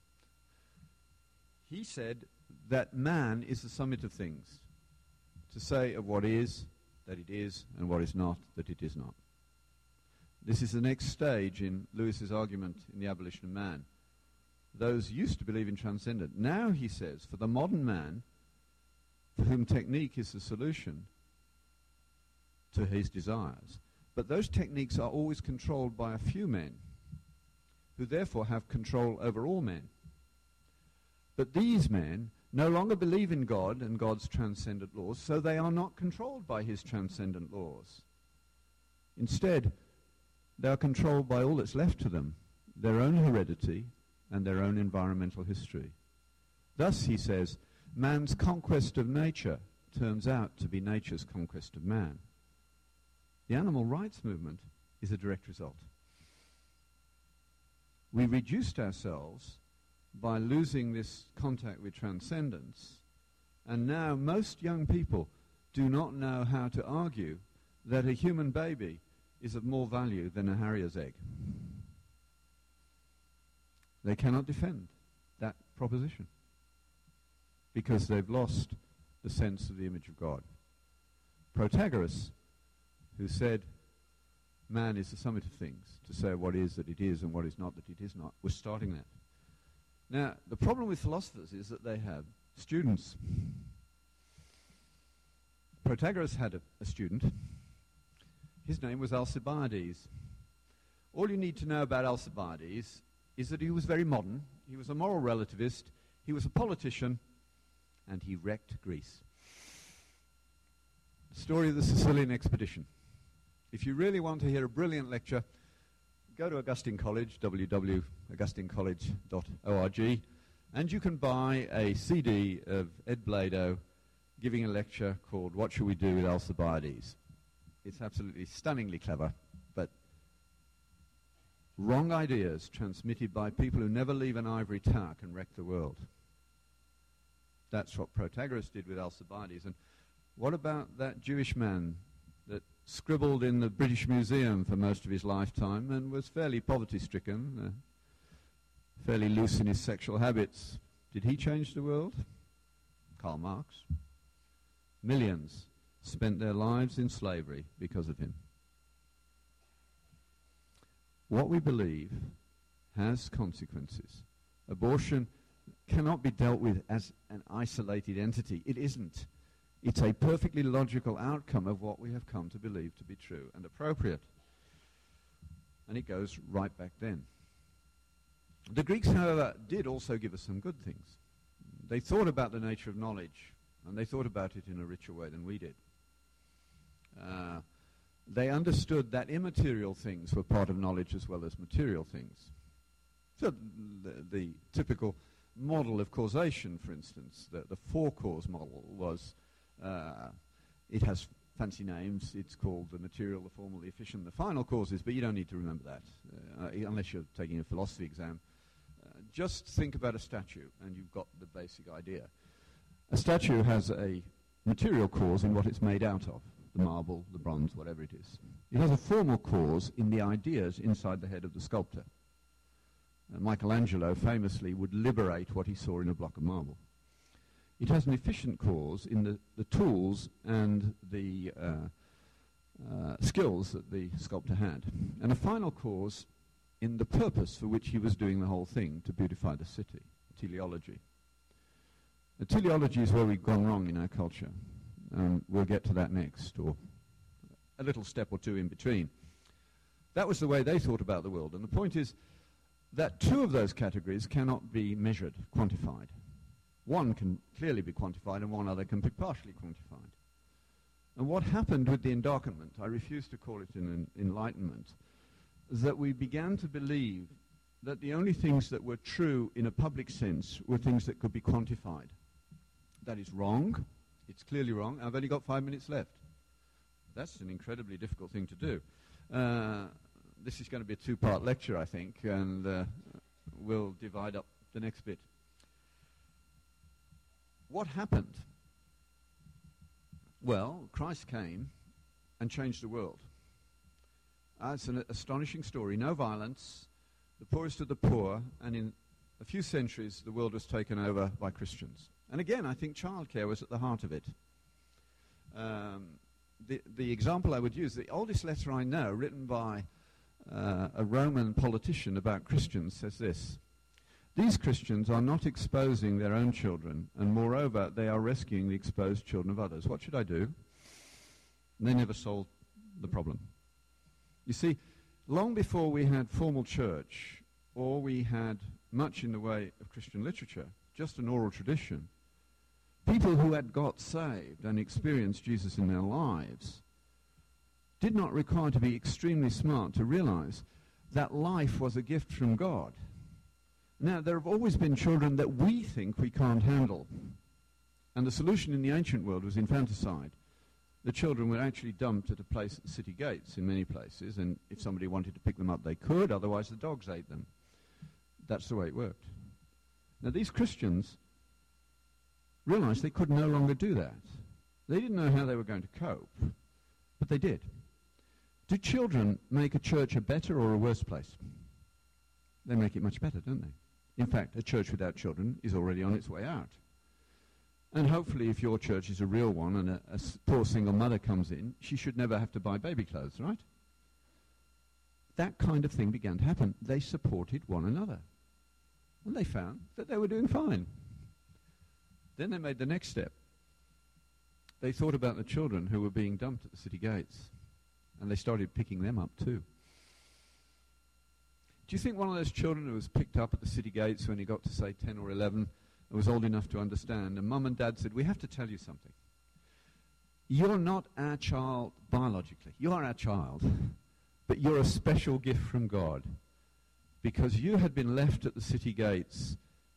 Speaker 2: He said that man is the summit of things, to say of what is, that it is, and what is not, that it is not. This is the next stage in Lewis's argument in The Abolition of Man. Those used to believe in transcendent. Now, he says, for the modern man, for whom technique is the solution to his desires, but those techniques are always controlled by a few men, who therefore have control over all men. But these men no longer believe in God and God's transcendent laws, so they are not controlled by his transcendent laws. Instead, they are controlled by all that's left to them, their own heredity and their own environmental history. Thus, he says, man's conquest of nature turns out to be nature's conquest of man. The animal rights movement is a direct result. We reduced ourselves by losing this contact with transcendence, and now most young people do not know how to argue that a human baby is of more value than a harrier's egg. They cannot defend that proposition because they've lost the sense of the image of God. Protagoras, who said man is the summit of things, to say what is that it is and what is not that it is not, was starting that. Now, the problem with philosophers is that they have students. Protagoras had a student. His name was Alcibiades. All you need to know about Alcibiades is that he was very modern, he was a moral relativist, he was a politician, and he wrecked Greece. The story of the Sicilian expedition. If you really want to hear a brilliant lecture, go to Augustine College, www.augustinecollege.org, And you can buy a CD of Ed Blado giving a lecture called What Shall We Do with Alcibiades? It's absolutely stunningly clever, but wrong ideas transmitted by people who never leave an ivory tower can wreck the world. That's what Protagoras did with Alcibiades. And what about that Jewish man that scribbled in the British Museum for most of his lifetime and was fairly poverty-stricken, fairly loose in his sexual habits? Did he change the world? Karl Marx. Millions spent their lives in slavery because of him. What we believe has consequences. Abortion cannot be dealt with as an isolated entity. It isn't. It's a perfectly logical outcome of what we have come to believe to be true and appropriate. And it goes right back then. The Greeks, however, did also give us some good things. They thought about the nature of knowledge, and they thought about it in a richer way than we did. They understood that immaterial things were part of knowledge as well as material things. So the typical model of causation, for instance, the four-cause model was, it has fancy names. It's called the material, the formal, the efficient, the final causes, but you don't need to remember that unless you're taking a philosophy exam. Just think about a statue and you've got the basic idea. A statue has a material cause in what it's made out of, the marble, the bronze, whatever it is. It has a formal cause in the ideas inside the head of the sculptor. Michelangelo famously would liberate what he saw in a block of marble. It has an efficient cause in the tools and the skills that the sculptor had, and a final cause in the purpose for which he was doing the whole thing, to beautify the city, teleology. The teleology is where we've gone wrong in our culture. We'll get to that next, or a little step or two in between. That was the way they thought about the world, and the point is that two of those categories cannot be measured, quantified. One can clearly be quantified and one other can be partially quantified. And what happened with the Endarkenment, I refuse to call it an enlightenment, is that we began to believe that the only things that were true in a public sense were things that could be quantified. That is wrong. It's clearly wrong. I've only got 5 minutes left. That's an incredibly difficult thing to do. This is going to be a two-part lecture, I think, and we'll divide up the next bit. What happened? Well, Christ came and changed the world. It's an astonishing story. No violence, the poorest of the poor, and in a few centuries the world was taken over by Christians. And again, I think childcare was at the heart of it. The example I would use, the oldest letter I know, written by a Roman politician about Christians, says this: "These Christians are not exposing their own children, and moreover, they are rescuing the exposed children of others. What should I do?" And they never solved the problem. You see, long before we had formal church, or we had much in the way of Christian literature, just an oral tradition, people who had got saved and experienced Jesus in their lives did not require to be extremely smart to realize that life was a gift from God. Now, there have always been children that we think we can't handle. And the solution in the ancient world was infanticide. The children were actually dumped at a place at the city gates in many places, and if somebody wanted to pick them up, they could, otherwise the dogs ate them. That's the way it worked. Now, these Christians realized they could no longer do that. They didn't know how they were going to cope, but they did. Do children make a church a better or a worse place? They make it much better, don't they? In fact, a church without children is already on its way out. And hopefully, if your church is a real one and a poor single mother comes in, she should never have to buy baby clothes, right? That kind of thing began to happen. They supported one another. And they found that they were doing fine. Then they made the next step. They thought about the children who were being dumped at the city gates. And they started picking them up too. Do you think one of those children who was picked up at the city gates when he got to, say, 10 or 11 and was old enough to understand, and mum and dad said, "We have to tell you something. You're not our child biologically. You are our child, but you're a special gift from God, because you had been left at the city gates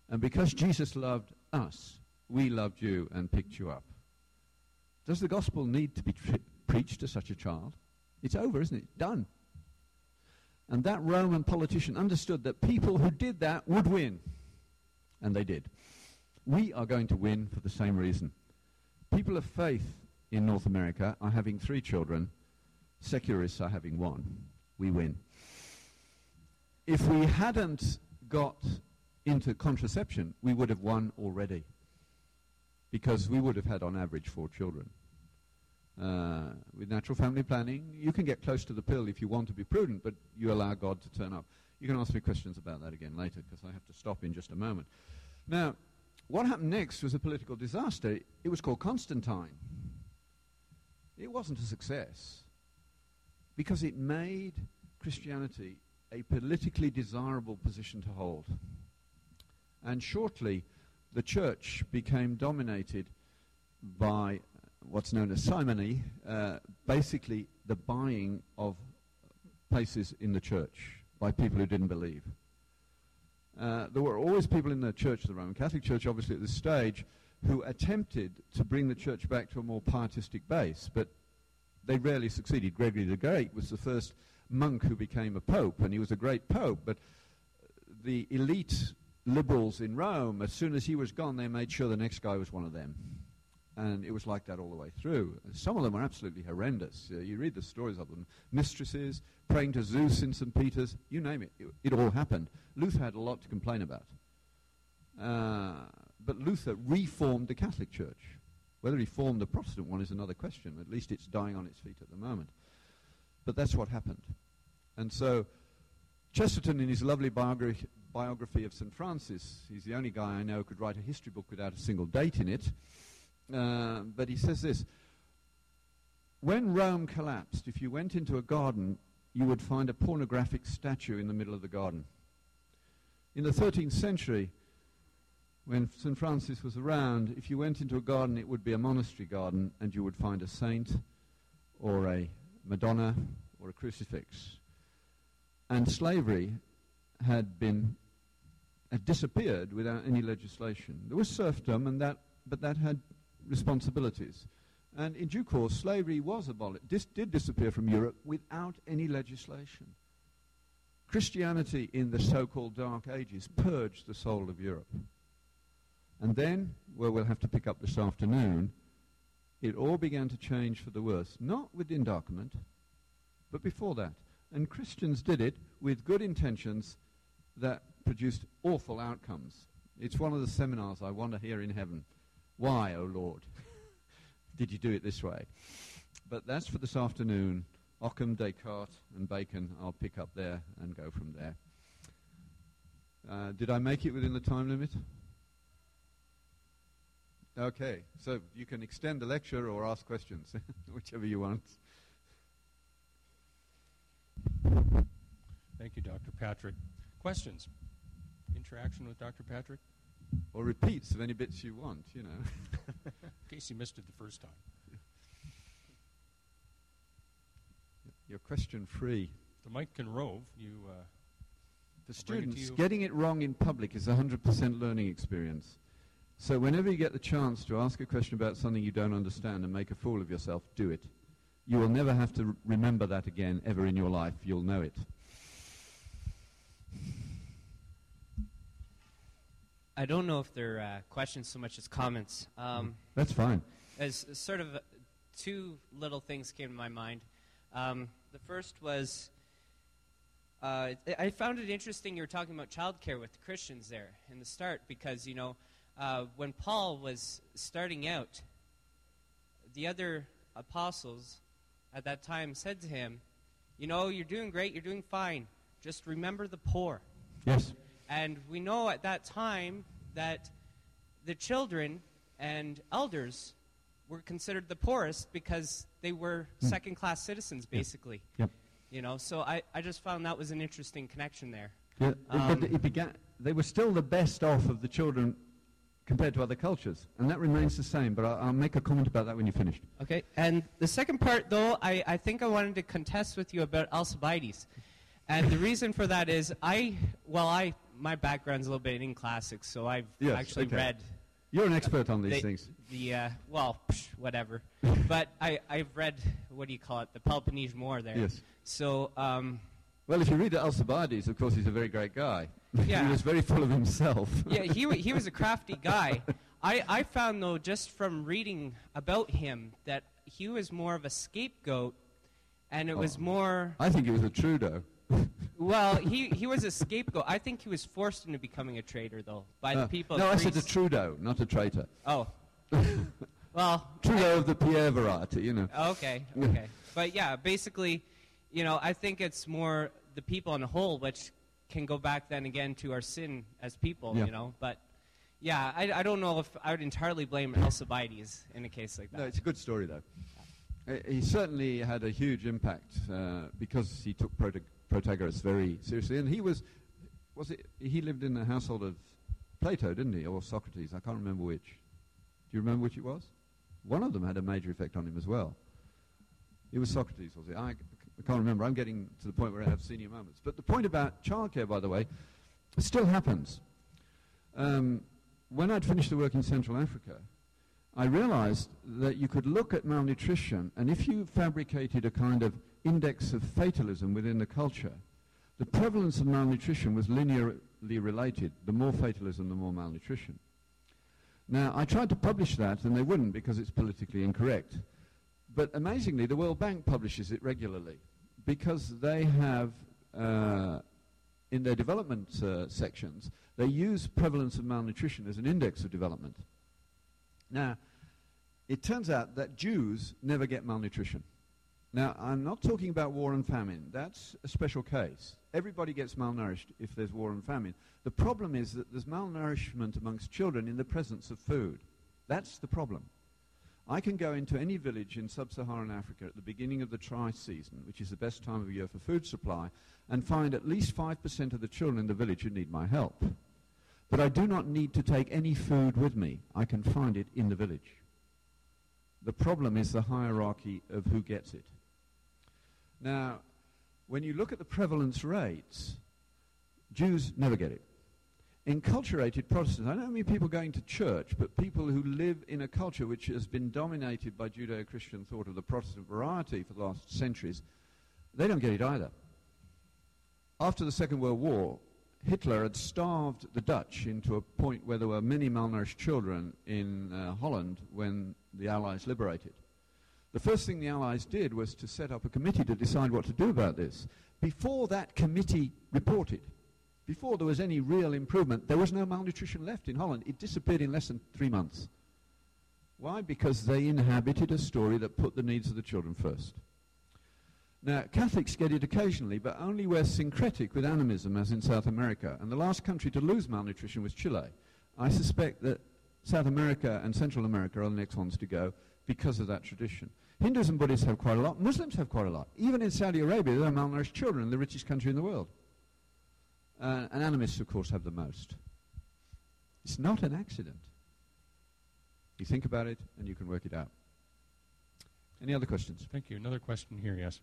Speaker 2: And because Jesus loved us, we loved you and picked you up. Does the gospel need to be preached to such a child? It's over, isn't it? Done. And that Roman politician understood that people who did that would win. And they did. We are going to win for the same reason. People of faith in North America are having 3 children. Secularists are having 1. We win. If we hadn't got into contraception, we would have won already. Because we would have had, on average, 4 children. With natural family planning, you can get close to the pill if you want to be prudent, but you allow God to turn up. You can ask me questions about that again later, because I have to stop in just a moment. Now, what happened next was a political disaster. It was called Constantine. It wasn't a success, because it made Christianity a politically desirable position to hold. And shortly, the church became dominated by what's known as simony, basically the buying of places in the church by people who didn't believe. There were always people in the church, the Roman Catholic Church, obviously at this stage, who attempted to bring the church back to a more pietistic base, but they rarely succeeded. Gregory the Great was the first monk who became a pope, and he was a great pope, but the elite liberals in Rome, as soon as he was gone, they made sure the next guy was one of them. And it was like that all the way through. Some of them are absolutely horrendous. You read the stories of them. Mistresses, praying to Zeus in St. Peter's, you name it. It all happened. Luther had a lot to complain about. But Luther reformed the Catholic Church. Whether he formed the Protestant one is another question. At least it's dying on its feet at the moment. But that's what happened. And so Chesterton, in his lovely biography of St. Francis, he's the only guy I know who could write a history book without a single date in it. But he says this: when Rome collapsed, if you went into a garden, you would find a pornographic statue in the middle of the garden. In the 13th century, when St. Francis was around, if you went into a garden, it would be a monastery garden, and you would find a saint or a Madonna or a crucifix. And slavery had disappeared without any legislation. There was serfdom, but that had responsibilities. And in due course, slavery was abolished. This did disappear from Europe without any legislation. Christianity in the so-called Dark Ages purged the soul of Europe. And then, where we'll have to pick up this afternoon, it all began to change for the worse. Not with Endowment, but before that. And Christians did it with good intentions that produced awful outcomes. It's one of the seminars I want to hear in heaven. Why, O Lord, did you do it this way? But that's for this afternoon. Occam, Descartes, and Bacon, I'll pick up there and go from there. Did I make it within the time limit? Okay, so you can extend the lecture or ask questions, whichever you want.
Speaker 3: Thank you, Dr. Patrick. Questions? Interaction with Dr. Patrick?
Speaker 2: Or repeats of any bits you want, you know.
Speaker 3: In case you missed it the first time.
Speaker 2: You're question free.
Speaker 3: The mic can rove.
Speaker 2: The students, getting it wrong in public is a 100% learning experience. So whenever you get the chance to ask a question about something you don't understand and make a fool of yourself, do it. You will never have to remember that again ever in your life. You'll know it.
Speaker 4: I don't know if they're questions so much as comments.
Speaker 2: That's fine.
Speaker 4: As sort of 2 little things came to my mind. The first was, I found it interesting you were talking about childcare with the Christians there in the start, because, you know, when Paul was starting out, the other apostles at that time said to him, you know, you're doing great, you're doing fine, just remember the poor.
Speaker 2: Yes.
Speaker 4: And we know at that time that the children and elders were considered the poorest because they were second-class citizens, basically.
Speaker 2: Yep.
Speaker 4: You know, so I just found that was an interesting connection there.
Speaker 2: Yeah, but it began. They were still the best off of the children compared to other cultures, and that remains the same. But I'll make a comment about that when you're finished.
Speaker 4: Okay. And the second part, though, I think I wanted to contest with you about Alcibiades. And the reason for that is my background's a little bit in classics, so I've
Speaker 2: Yes,
Speaker 4: actually
Speaker 2: okay.
Speaker 4: read
Speaker 2: You're an expert on these things.
Speaker 4: whatever. But I've read, what do you call it, the Peloponnesian War there.
Speaker 2: Yes.
Speaker 4: So,
Speaker 2: Well, if you read Alcibiades, of course, he's a very great guy.
Speaker 4: Yeah.
Speaker 2: He was very full of himself.
Speaker 4: yeah, he was a crafty guy. I found, though, just from reading about him, that he was more of a scapegoat, and it was more...
Speaker 2: I think he was a Trudeau.
Speaker 4: Well, he was a scapegoat. I think he was forced into becoming a traitor, though, by the people of
Speaker 2: No, I
Speaker 4: Greece.
Speaker 2: said a Trudeau, not a traitor.
Speaker 4: Oh. Well...
Speaker 2: Trudeau of the Pierre variety, you know.
Speaker 4: Okay. But, yeah, basically, I think it's more the people on the whole, which can go back then again to our sin as people,
Speaker 2: Yeah.
Speaker 4: But, yeah, I don't know if I would entirely blame Alcibiades in a case like that.
Speaker 2: No, it's a good story, though. He certainly had a huge impact because he took Protagoras very seriously. And he he lived in the household of Plato, didn't he? Or Socrates, I can't remember which. Do you remember which it was? One of them had a major effect on him as well. It was Socrates, was it? I can't remember. I'm getting to the point where I have senior moments. But the point about childcare, by the way, still happens. When I'd finished the work in Central Africa, I realized that you could look at malnutrition, and if you fabricated a kind of index of fatalism within the culture, the prevalence of malnutrition was linearly related. The more fatalism, the more malnutrition. Now, I tried to publish that, and they wouldn't because it's politically incorrect. But amazingly, the World Bank publishes it regularly because they have, in their development sections, they use prevalence of malnutrition as an index of development. Now, it turns out that Jews never get malnutrition. Now, I'm not talking about war and famine. That's a special case. Everybody gets malnourished if there's war and famine. The problem is that there's malnourishment amongst children in the presence of food. That's the problem. I can go into any village in sub-Saharan Africa at the beginning of the tri-season, which is the best time of year for food supply, and find at least 5% of the children in the village who need my help. But I do not need to take any food with me. I can find it in the village. The problem is the hierarchy of who gets it. Now, when you look at the prevalence rates, Jews never get it. Enculturated Protestants, I don't mean people going to church, but people who live in a culture which has been dominated by Judeo-Christian thought of the Protestant variety for the last centuries, they don't get it either. After the Second World War, Hitler had starved the Dutch into a point where there were many malnourished children in Holland when the Allies liberated. The first thing the Allies did was to set up a committee to decide what to do about this. Before that committee reported, before there was any real improvement, there was no malnutrition left in Holland. It disappeared in less than 3 months. Why? Because they inhabited a story that put the needs of the children first. Now, Catholics get it occasionally, but only where syncretic with animism, as in South America. And the last country to lose malnutrition was Chile. I suspect that South America and Central America are the next ones to go because of that tradition. Hindus and Buddhists have quite a lot. Muslims have quite a lot. Even in Saudi Arabia, there are malnourished children, the richest country in the world. And animists, of course, have the most. It's not an accident. You think about it, and you can work it out. Any other questions?
Speaker 3: Thank you. Another question here, yes.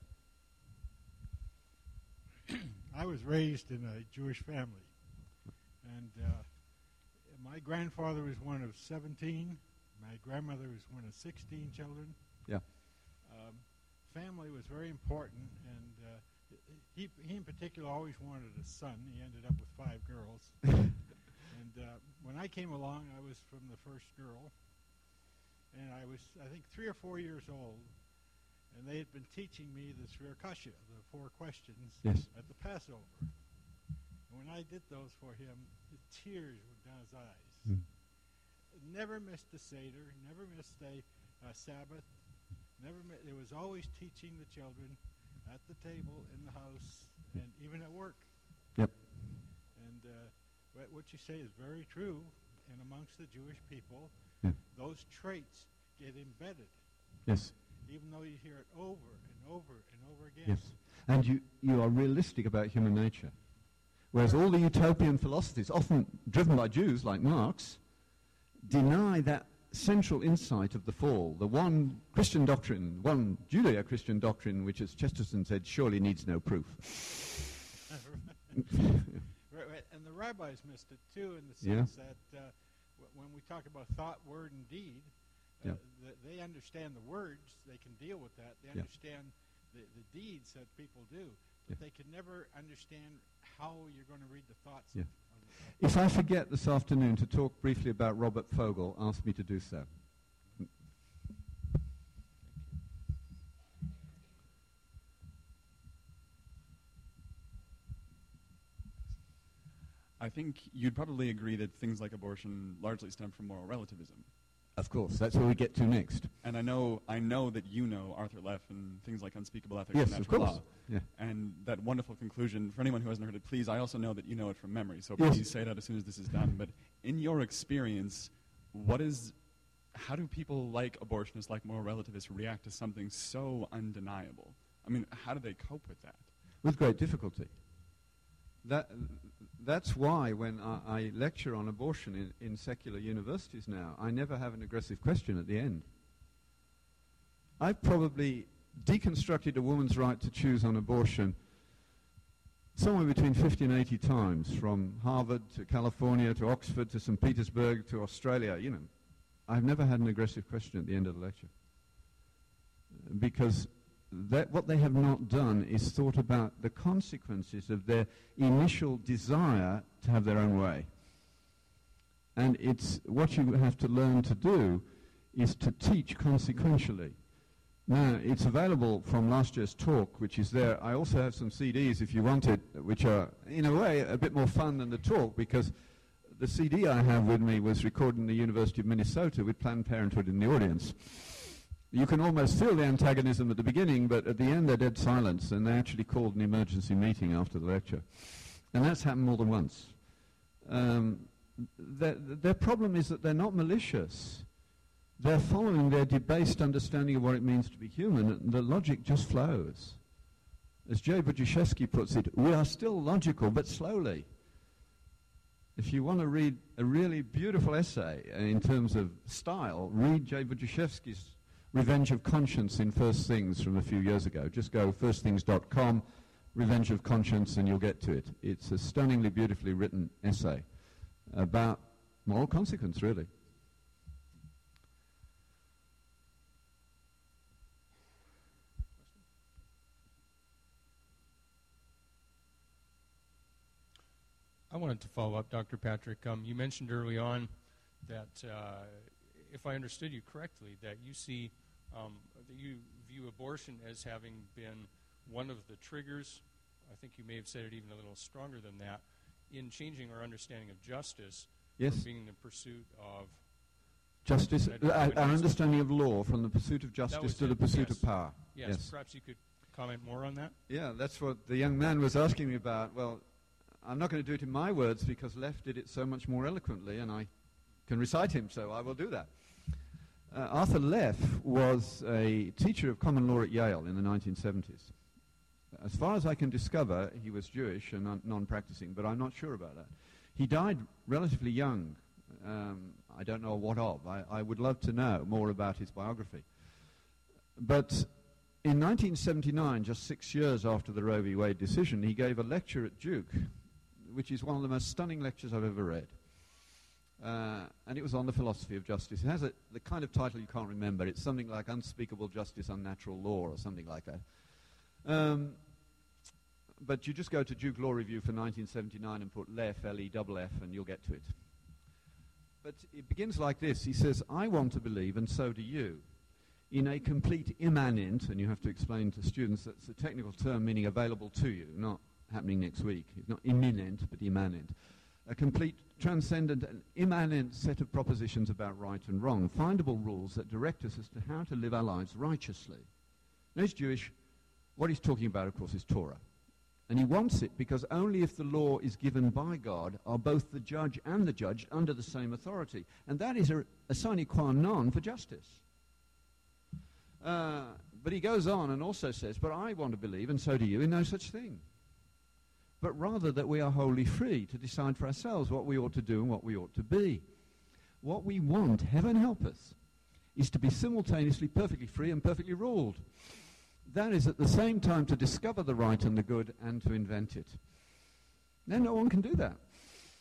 Speaker 5: I was raised in a Jewish family, and my grandfather was one of 17. My grandmother was one of 16 children.
Speaker 2: Yeah.
Speaker 5: Family was very important, and he in particular always wanted a son. He ended up with 5 girls. And when I came along, I was from the first girl, and I was, I think, 3 or 4 years old, and they had been teaching me the Srir Kasha, the 4 questions,
Speaker 2: Yes.
Speaker 5: at the Passover. And when I did those for him, the tears went down his eyes.
Speaker 2: Mm.
Speaker 5: Never missed a Seder, never missed a Sabbath. It was always teaching the children at the table, in the house, and even at work.
Speaker 2: Yep.
Speaker 5: And what you say is very true. And amongst the Jewish people,
Speaker 2: Yeah.
Speaker 5: those traits get embedded,
Speaker 2: Yes.
Speaker 5: even though you hear it over and over and over again.
Speaker 2: Yes. And you are realistic about human nature. Whereas all the utopian philosophies, often driven by Jews like Marx, deny that central insight of the fall, the one Christian doctrine, one Judeo-Christian doctrine, which, as Chesterton said, surely needs no proof.
Speaker 5: Right. And the rabbis missed it too, in the
Speaker 2: Yeah.
Speaker 5: sense that when we talk about thought, word, and deed,
Speaker 2: Yeah.
Speaker 5: they understand the words. They can deal with that. They
Speaker 2: Yeah.
Speaker 5: understand the deeds that people do. But they can never understand how you're going to read the thoughts.
Speaker 2: Yeah.
Speaker 5: Of
Speaker 2: If I forget this afternoon to talk briefly about Robert Fogel, ask me to do so.
Speaker 6: I think you'd probably agree that things like abortion largely stem from moral relativism.
Speaker 2: Of course, that's where we get to next.
Speaker 6: And I know that you know Arthur Leff and things like Unspeakable Ethics
Speaker 2: Yes,
Speaker 6: and
Speaker 2: of
Speaker 6: Natural
Speaker 2: course.
Speaker 6: Law.
Speaker 2: Yeah.
Speaker 6: And that wonderful conclusion, for anyone who hasn't heard it, please, I also know that you know it from memory, so
Speaker 2: Yes.
Speaker 6: please say it out as soon as this is done. But in your experience, how do people like abortionists, like moral relativists, react to something so undeniable? I mean, how do they cope with that?
Speaker 2: With great difficulty. That's why when I lecture on abortion in secular universities now, I never have an aggressive question at the end. I've probably deconstructed a woman's right to choose on abortion somewhere between 50 and 80 times, from Harvard to California to Oxford to St. Petersburg to Australia. You know, I've never had an aggressive question at the end of the lecture. Because what they have not done is thought about the consequences of their initial desire to have their own way. And it's what you have to learn to do is to teach consequentially. Now, it's available from last year's talk, which is there. I also have some CDs, if you want it, which are, in a way, a bit more fun than the talk, because the CD I have with me was recorded in the University of Minnesota with Planned Parenthood in the audience. You can almost feel the antagonism at the beginning, but at the end they're dead silence, and they actually called an emergency meeting after the lecture. And that's happened more than once. Their problem is that they're not malicious. They're following their debased understanding of what it means to be human, and the logic just flows. As Jay Budziszewski puts it, we are still logical, but slowly. If you want to read a really beautiful essay in terms of style, read Jay Budziszewski's Revenge of Conscience in First Things from a few years ago. Just go firstthings.com, Revenge of Conscience, and you'll get to it. It's a stunningly beautifully written essay about moral consequence, really.
Speaker 3: I wanted to follow up, Dr. Patrick. You mentioned early on that, if I understood you correctly, that you see that you view abortion as having been one of the triggers, I think you may have said it even a little stronger than that, in changing our understanding of justice
Speaker 2: Yes.
Speaker 3: from being the pursuit of
Speaker 2: Justice, our
Speaker 3: justice.
Speaker 2: understanding of law, from the pursuit of justice
Speaker 3: was
Speaker 2: to
Speaker 3: it,
Speaker 2: the pursuit
Speaker 3: yes.
Speaker 2: of power.
Speaker 3: Yes, perhaps you could comment more on that?
Speaker 2: Yeah, that's what the young man was asking me about. Well, I'm not going to do it in my words because Leff did it so much more eloquently, and I can recite him, so I will do that. Arthur Leff was a teacher of common law at Yale in the 1970s. As far as I can discover, he was Jewish and non-practicing, but I'm not sure about that. He died relatively young. I don't know what of. I would love to know more about his biography. But in 1979, just 6 years after the Roe v. Wade decision, he gave a lecture at Duke, which is one of the most stunning lectures I've ever read. And it was on the philosophy of justice. It has the kind of title you can't remember. It's something like Unspeakable Justice, Unnatural Law, or something like that. But you just go to Duke Law Review for 1979 and put Leff, L-E-F-F, and you'll get to it. But it begins like this. He says, I want to believe, and so do you, in a complete immanent, and you have to explain to students that's a technical term meaning available to you, not happening next week. It's not imminent, but immanent. A complete, transcendent, and immanent set of propositions about right and wrong, findable rules that direct us as to how to live our lives righteously. Now, he's Jewish. What he's talking about, of course, is Torah. And he wants it because only if the law is given by God are both the judge and the judged under the same authority. And that is a sine qua non for justice. But he goes on and also says, but I want to believe, and so do you, in no such thing. But rather that we are wholly free to decide for ourselves what we ought to do and what we ought to be. What we want, heaven help us, is to be simultaneously perfectly free and perfectly ruled. That is at the same time to discover the right and the good and to invent it. Now, no one can do that.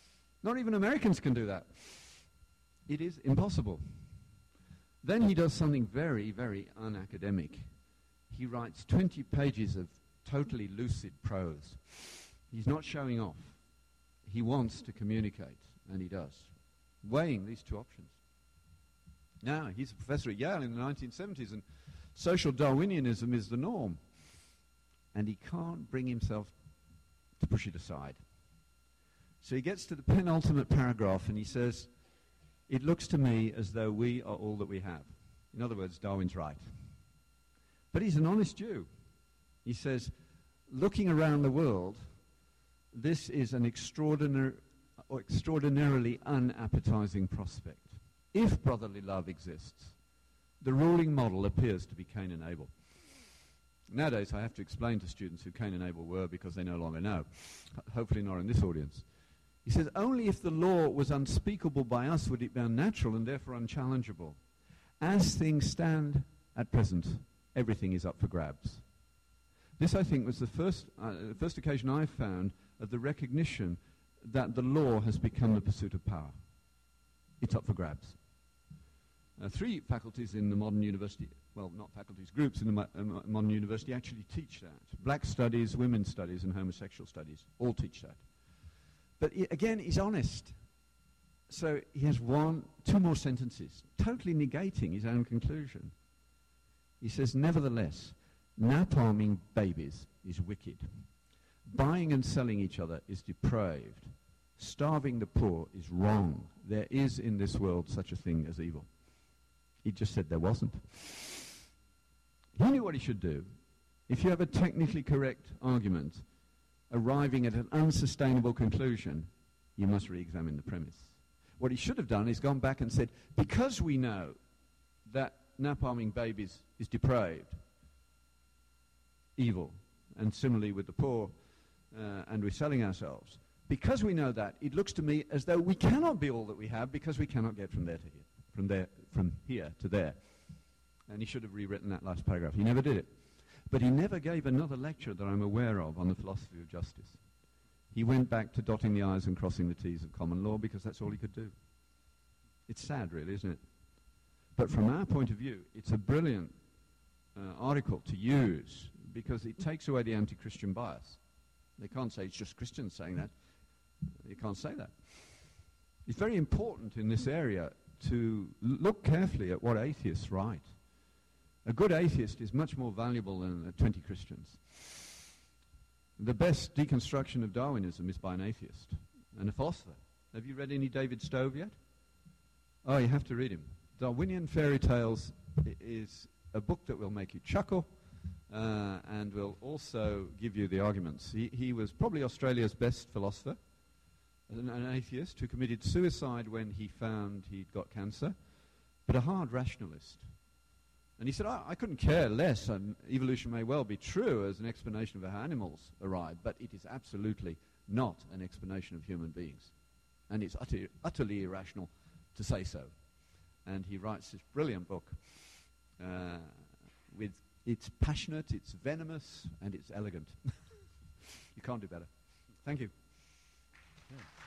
Speaker 2: Not even Americans can do that. It is impossible. Then he does something very, very unacademic. He writes 20 pages of totally lucid prose. He's not showing off. He wants to communicate, and he does, weighing these two options. Now, he's a professor at Yale in the 1970s, and social Darwinianism is the norm. And he can't bring himself to push it aside. So he gets to the penultimate paragraph, and he says, "It looks to me as though we are all that we have." In other words, Darwin's right. But he's an honest Jew. He says, looking around the world, this is an extraordinarily unappetizing prospect. If brotherly love exists, the ruling model appears to be Cain and Abel. Nowadays, I have to explain to students who Cain and Abel were because they no longer know. Hopefully not in this audience. He says, only if the law was unspeakable by us would it be unnatural and therefore unchallengeable. As things stand at present, everything is up for grabs. This, I think, was the first occasion I found of the recognition that the law has become the pursuit of power. It's up for grabs. 3 faculties in the modern university, well, not faculties, groups in the modern university actually teach that. Black studies, women's studies, and homosexual studies all teach that. But again, he's honest. So he has 2 more sentences, totally negating his own conclusion. He says, nevertheless, napalming babies is wicked. Buying and selling each other is depraved. Starving the poor is wrong. There is in this world such a thing as evil. He just said there wasn't. He knew what he should do. If you have a technically correct argument arriving at an unsustainable conclusion, you must re-examine the premise. What he should have done is gone back and said, because we know that napalming babies is depraved, evil, and similarly with the poor, and we're selling ourselves, because we know that, it looks to me as though we cannot be all that we have because we cannot get from here to there. And he should have rewritten that last paragraph. He never did it. But he never gave another lecture that I'm aware of on the philosophy of justice. He went back to dotting the I's and crossing the T's of common law because that's all he could do. It's sad, really, isn't it? But from our point of view, it's a brilliant article to use because it takes away the anti-Christian bias. They can't say it's just Christians saying that. You can't say that. It's very important in this area to look carefully at what atheists write. A good atheist is much more valuable than 20 Christians. The best deconstruction of Darwinism is by an atheist and a philosopher. Have you read any David Stove yet? Oh, you have to read him. Darwinian Fairy Tales is a book that will make you chuckle and will also give you the arguments. He was probably Australia's best philosopher, an atheist who committed suicide when he found he'd got cancer, but a hard rationalist. And he said, I couldn't care less, and evolution may well be true as an explanation of how animals arrived, but it is absolutely not an explanation of human beings. And it's utterly irrational to say so. And he writes this brilliant book. It's passionate, it's venomous, and it's elegant. You can't do better. Thank you.
Speaker 5: Yeah.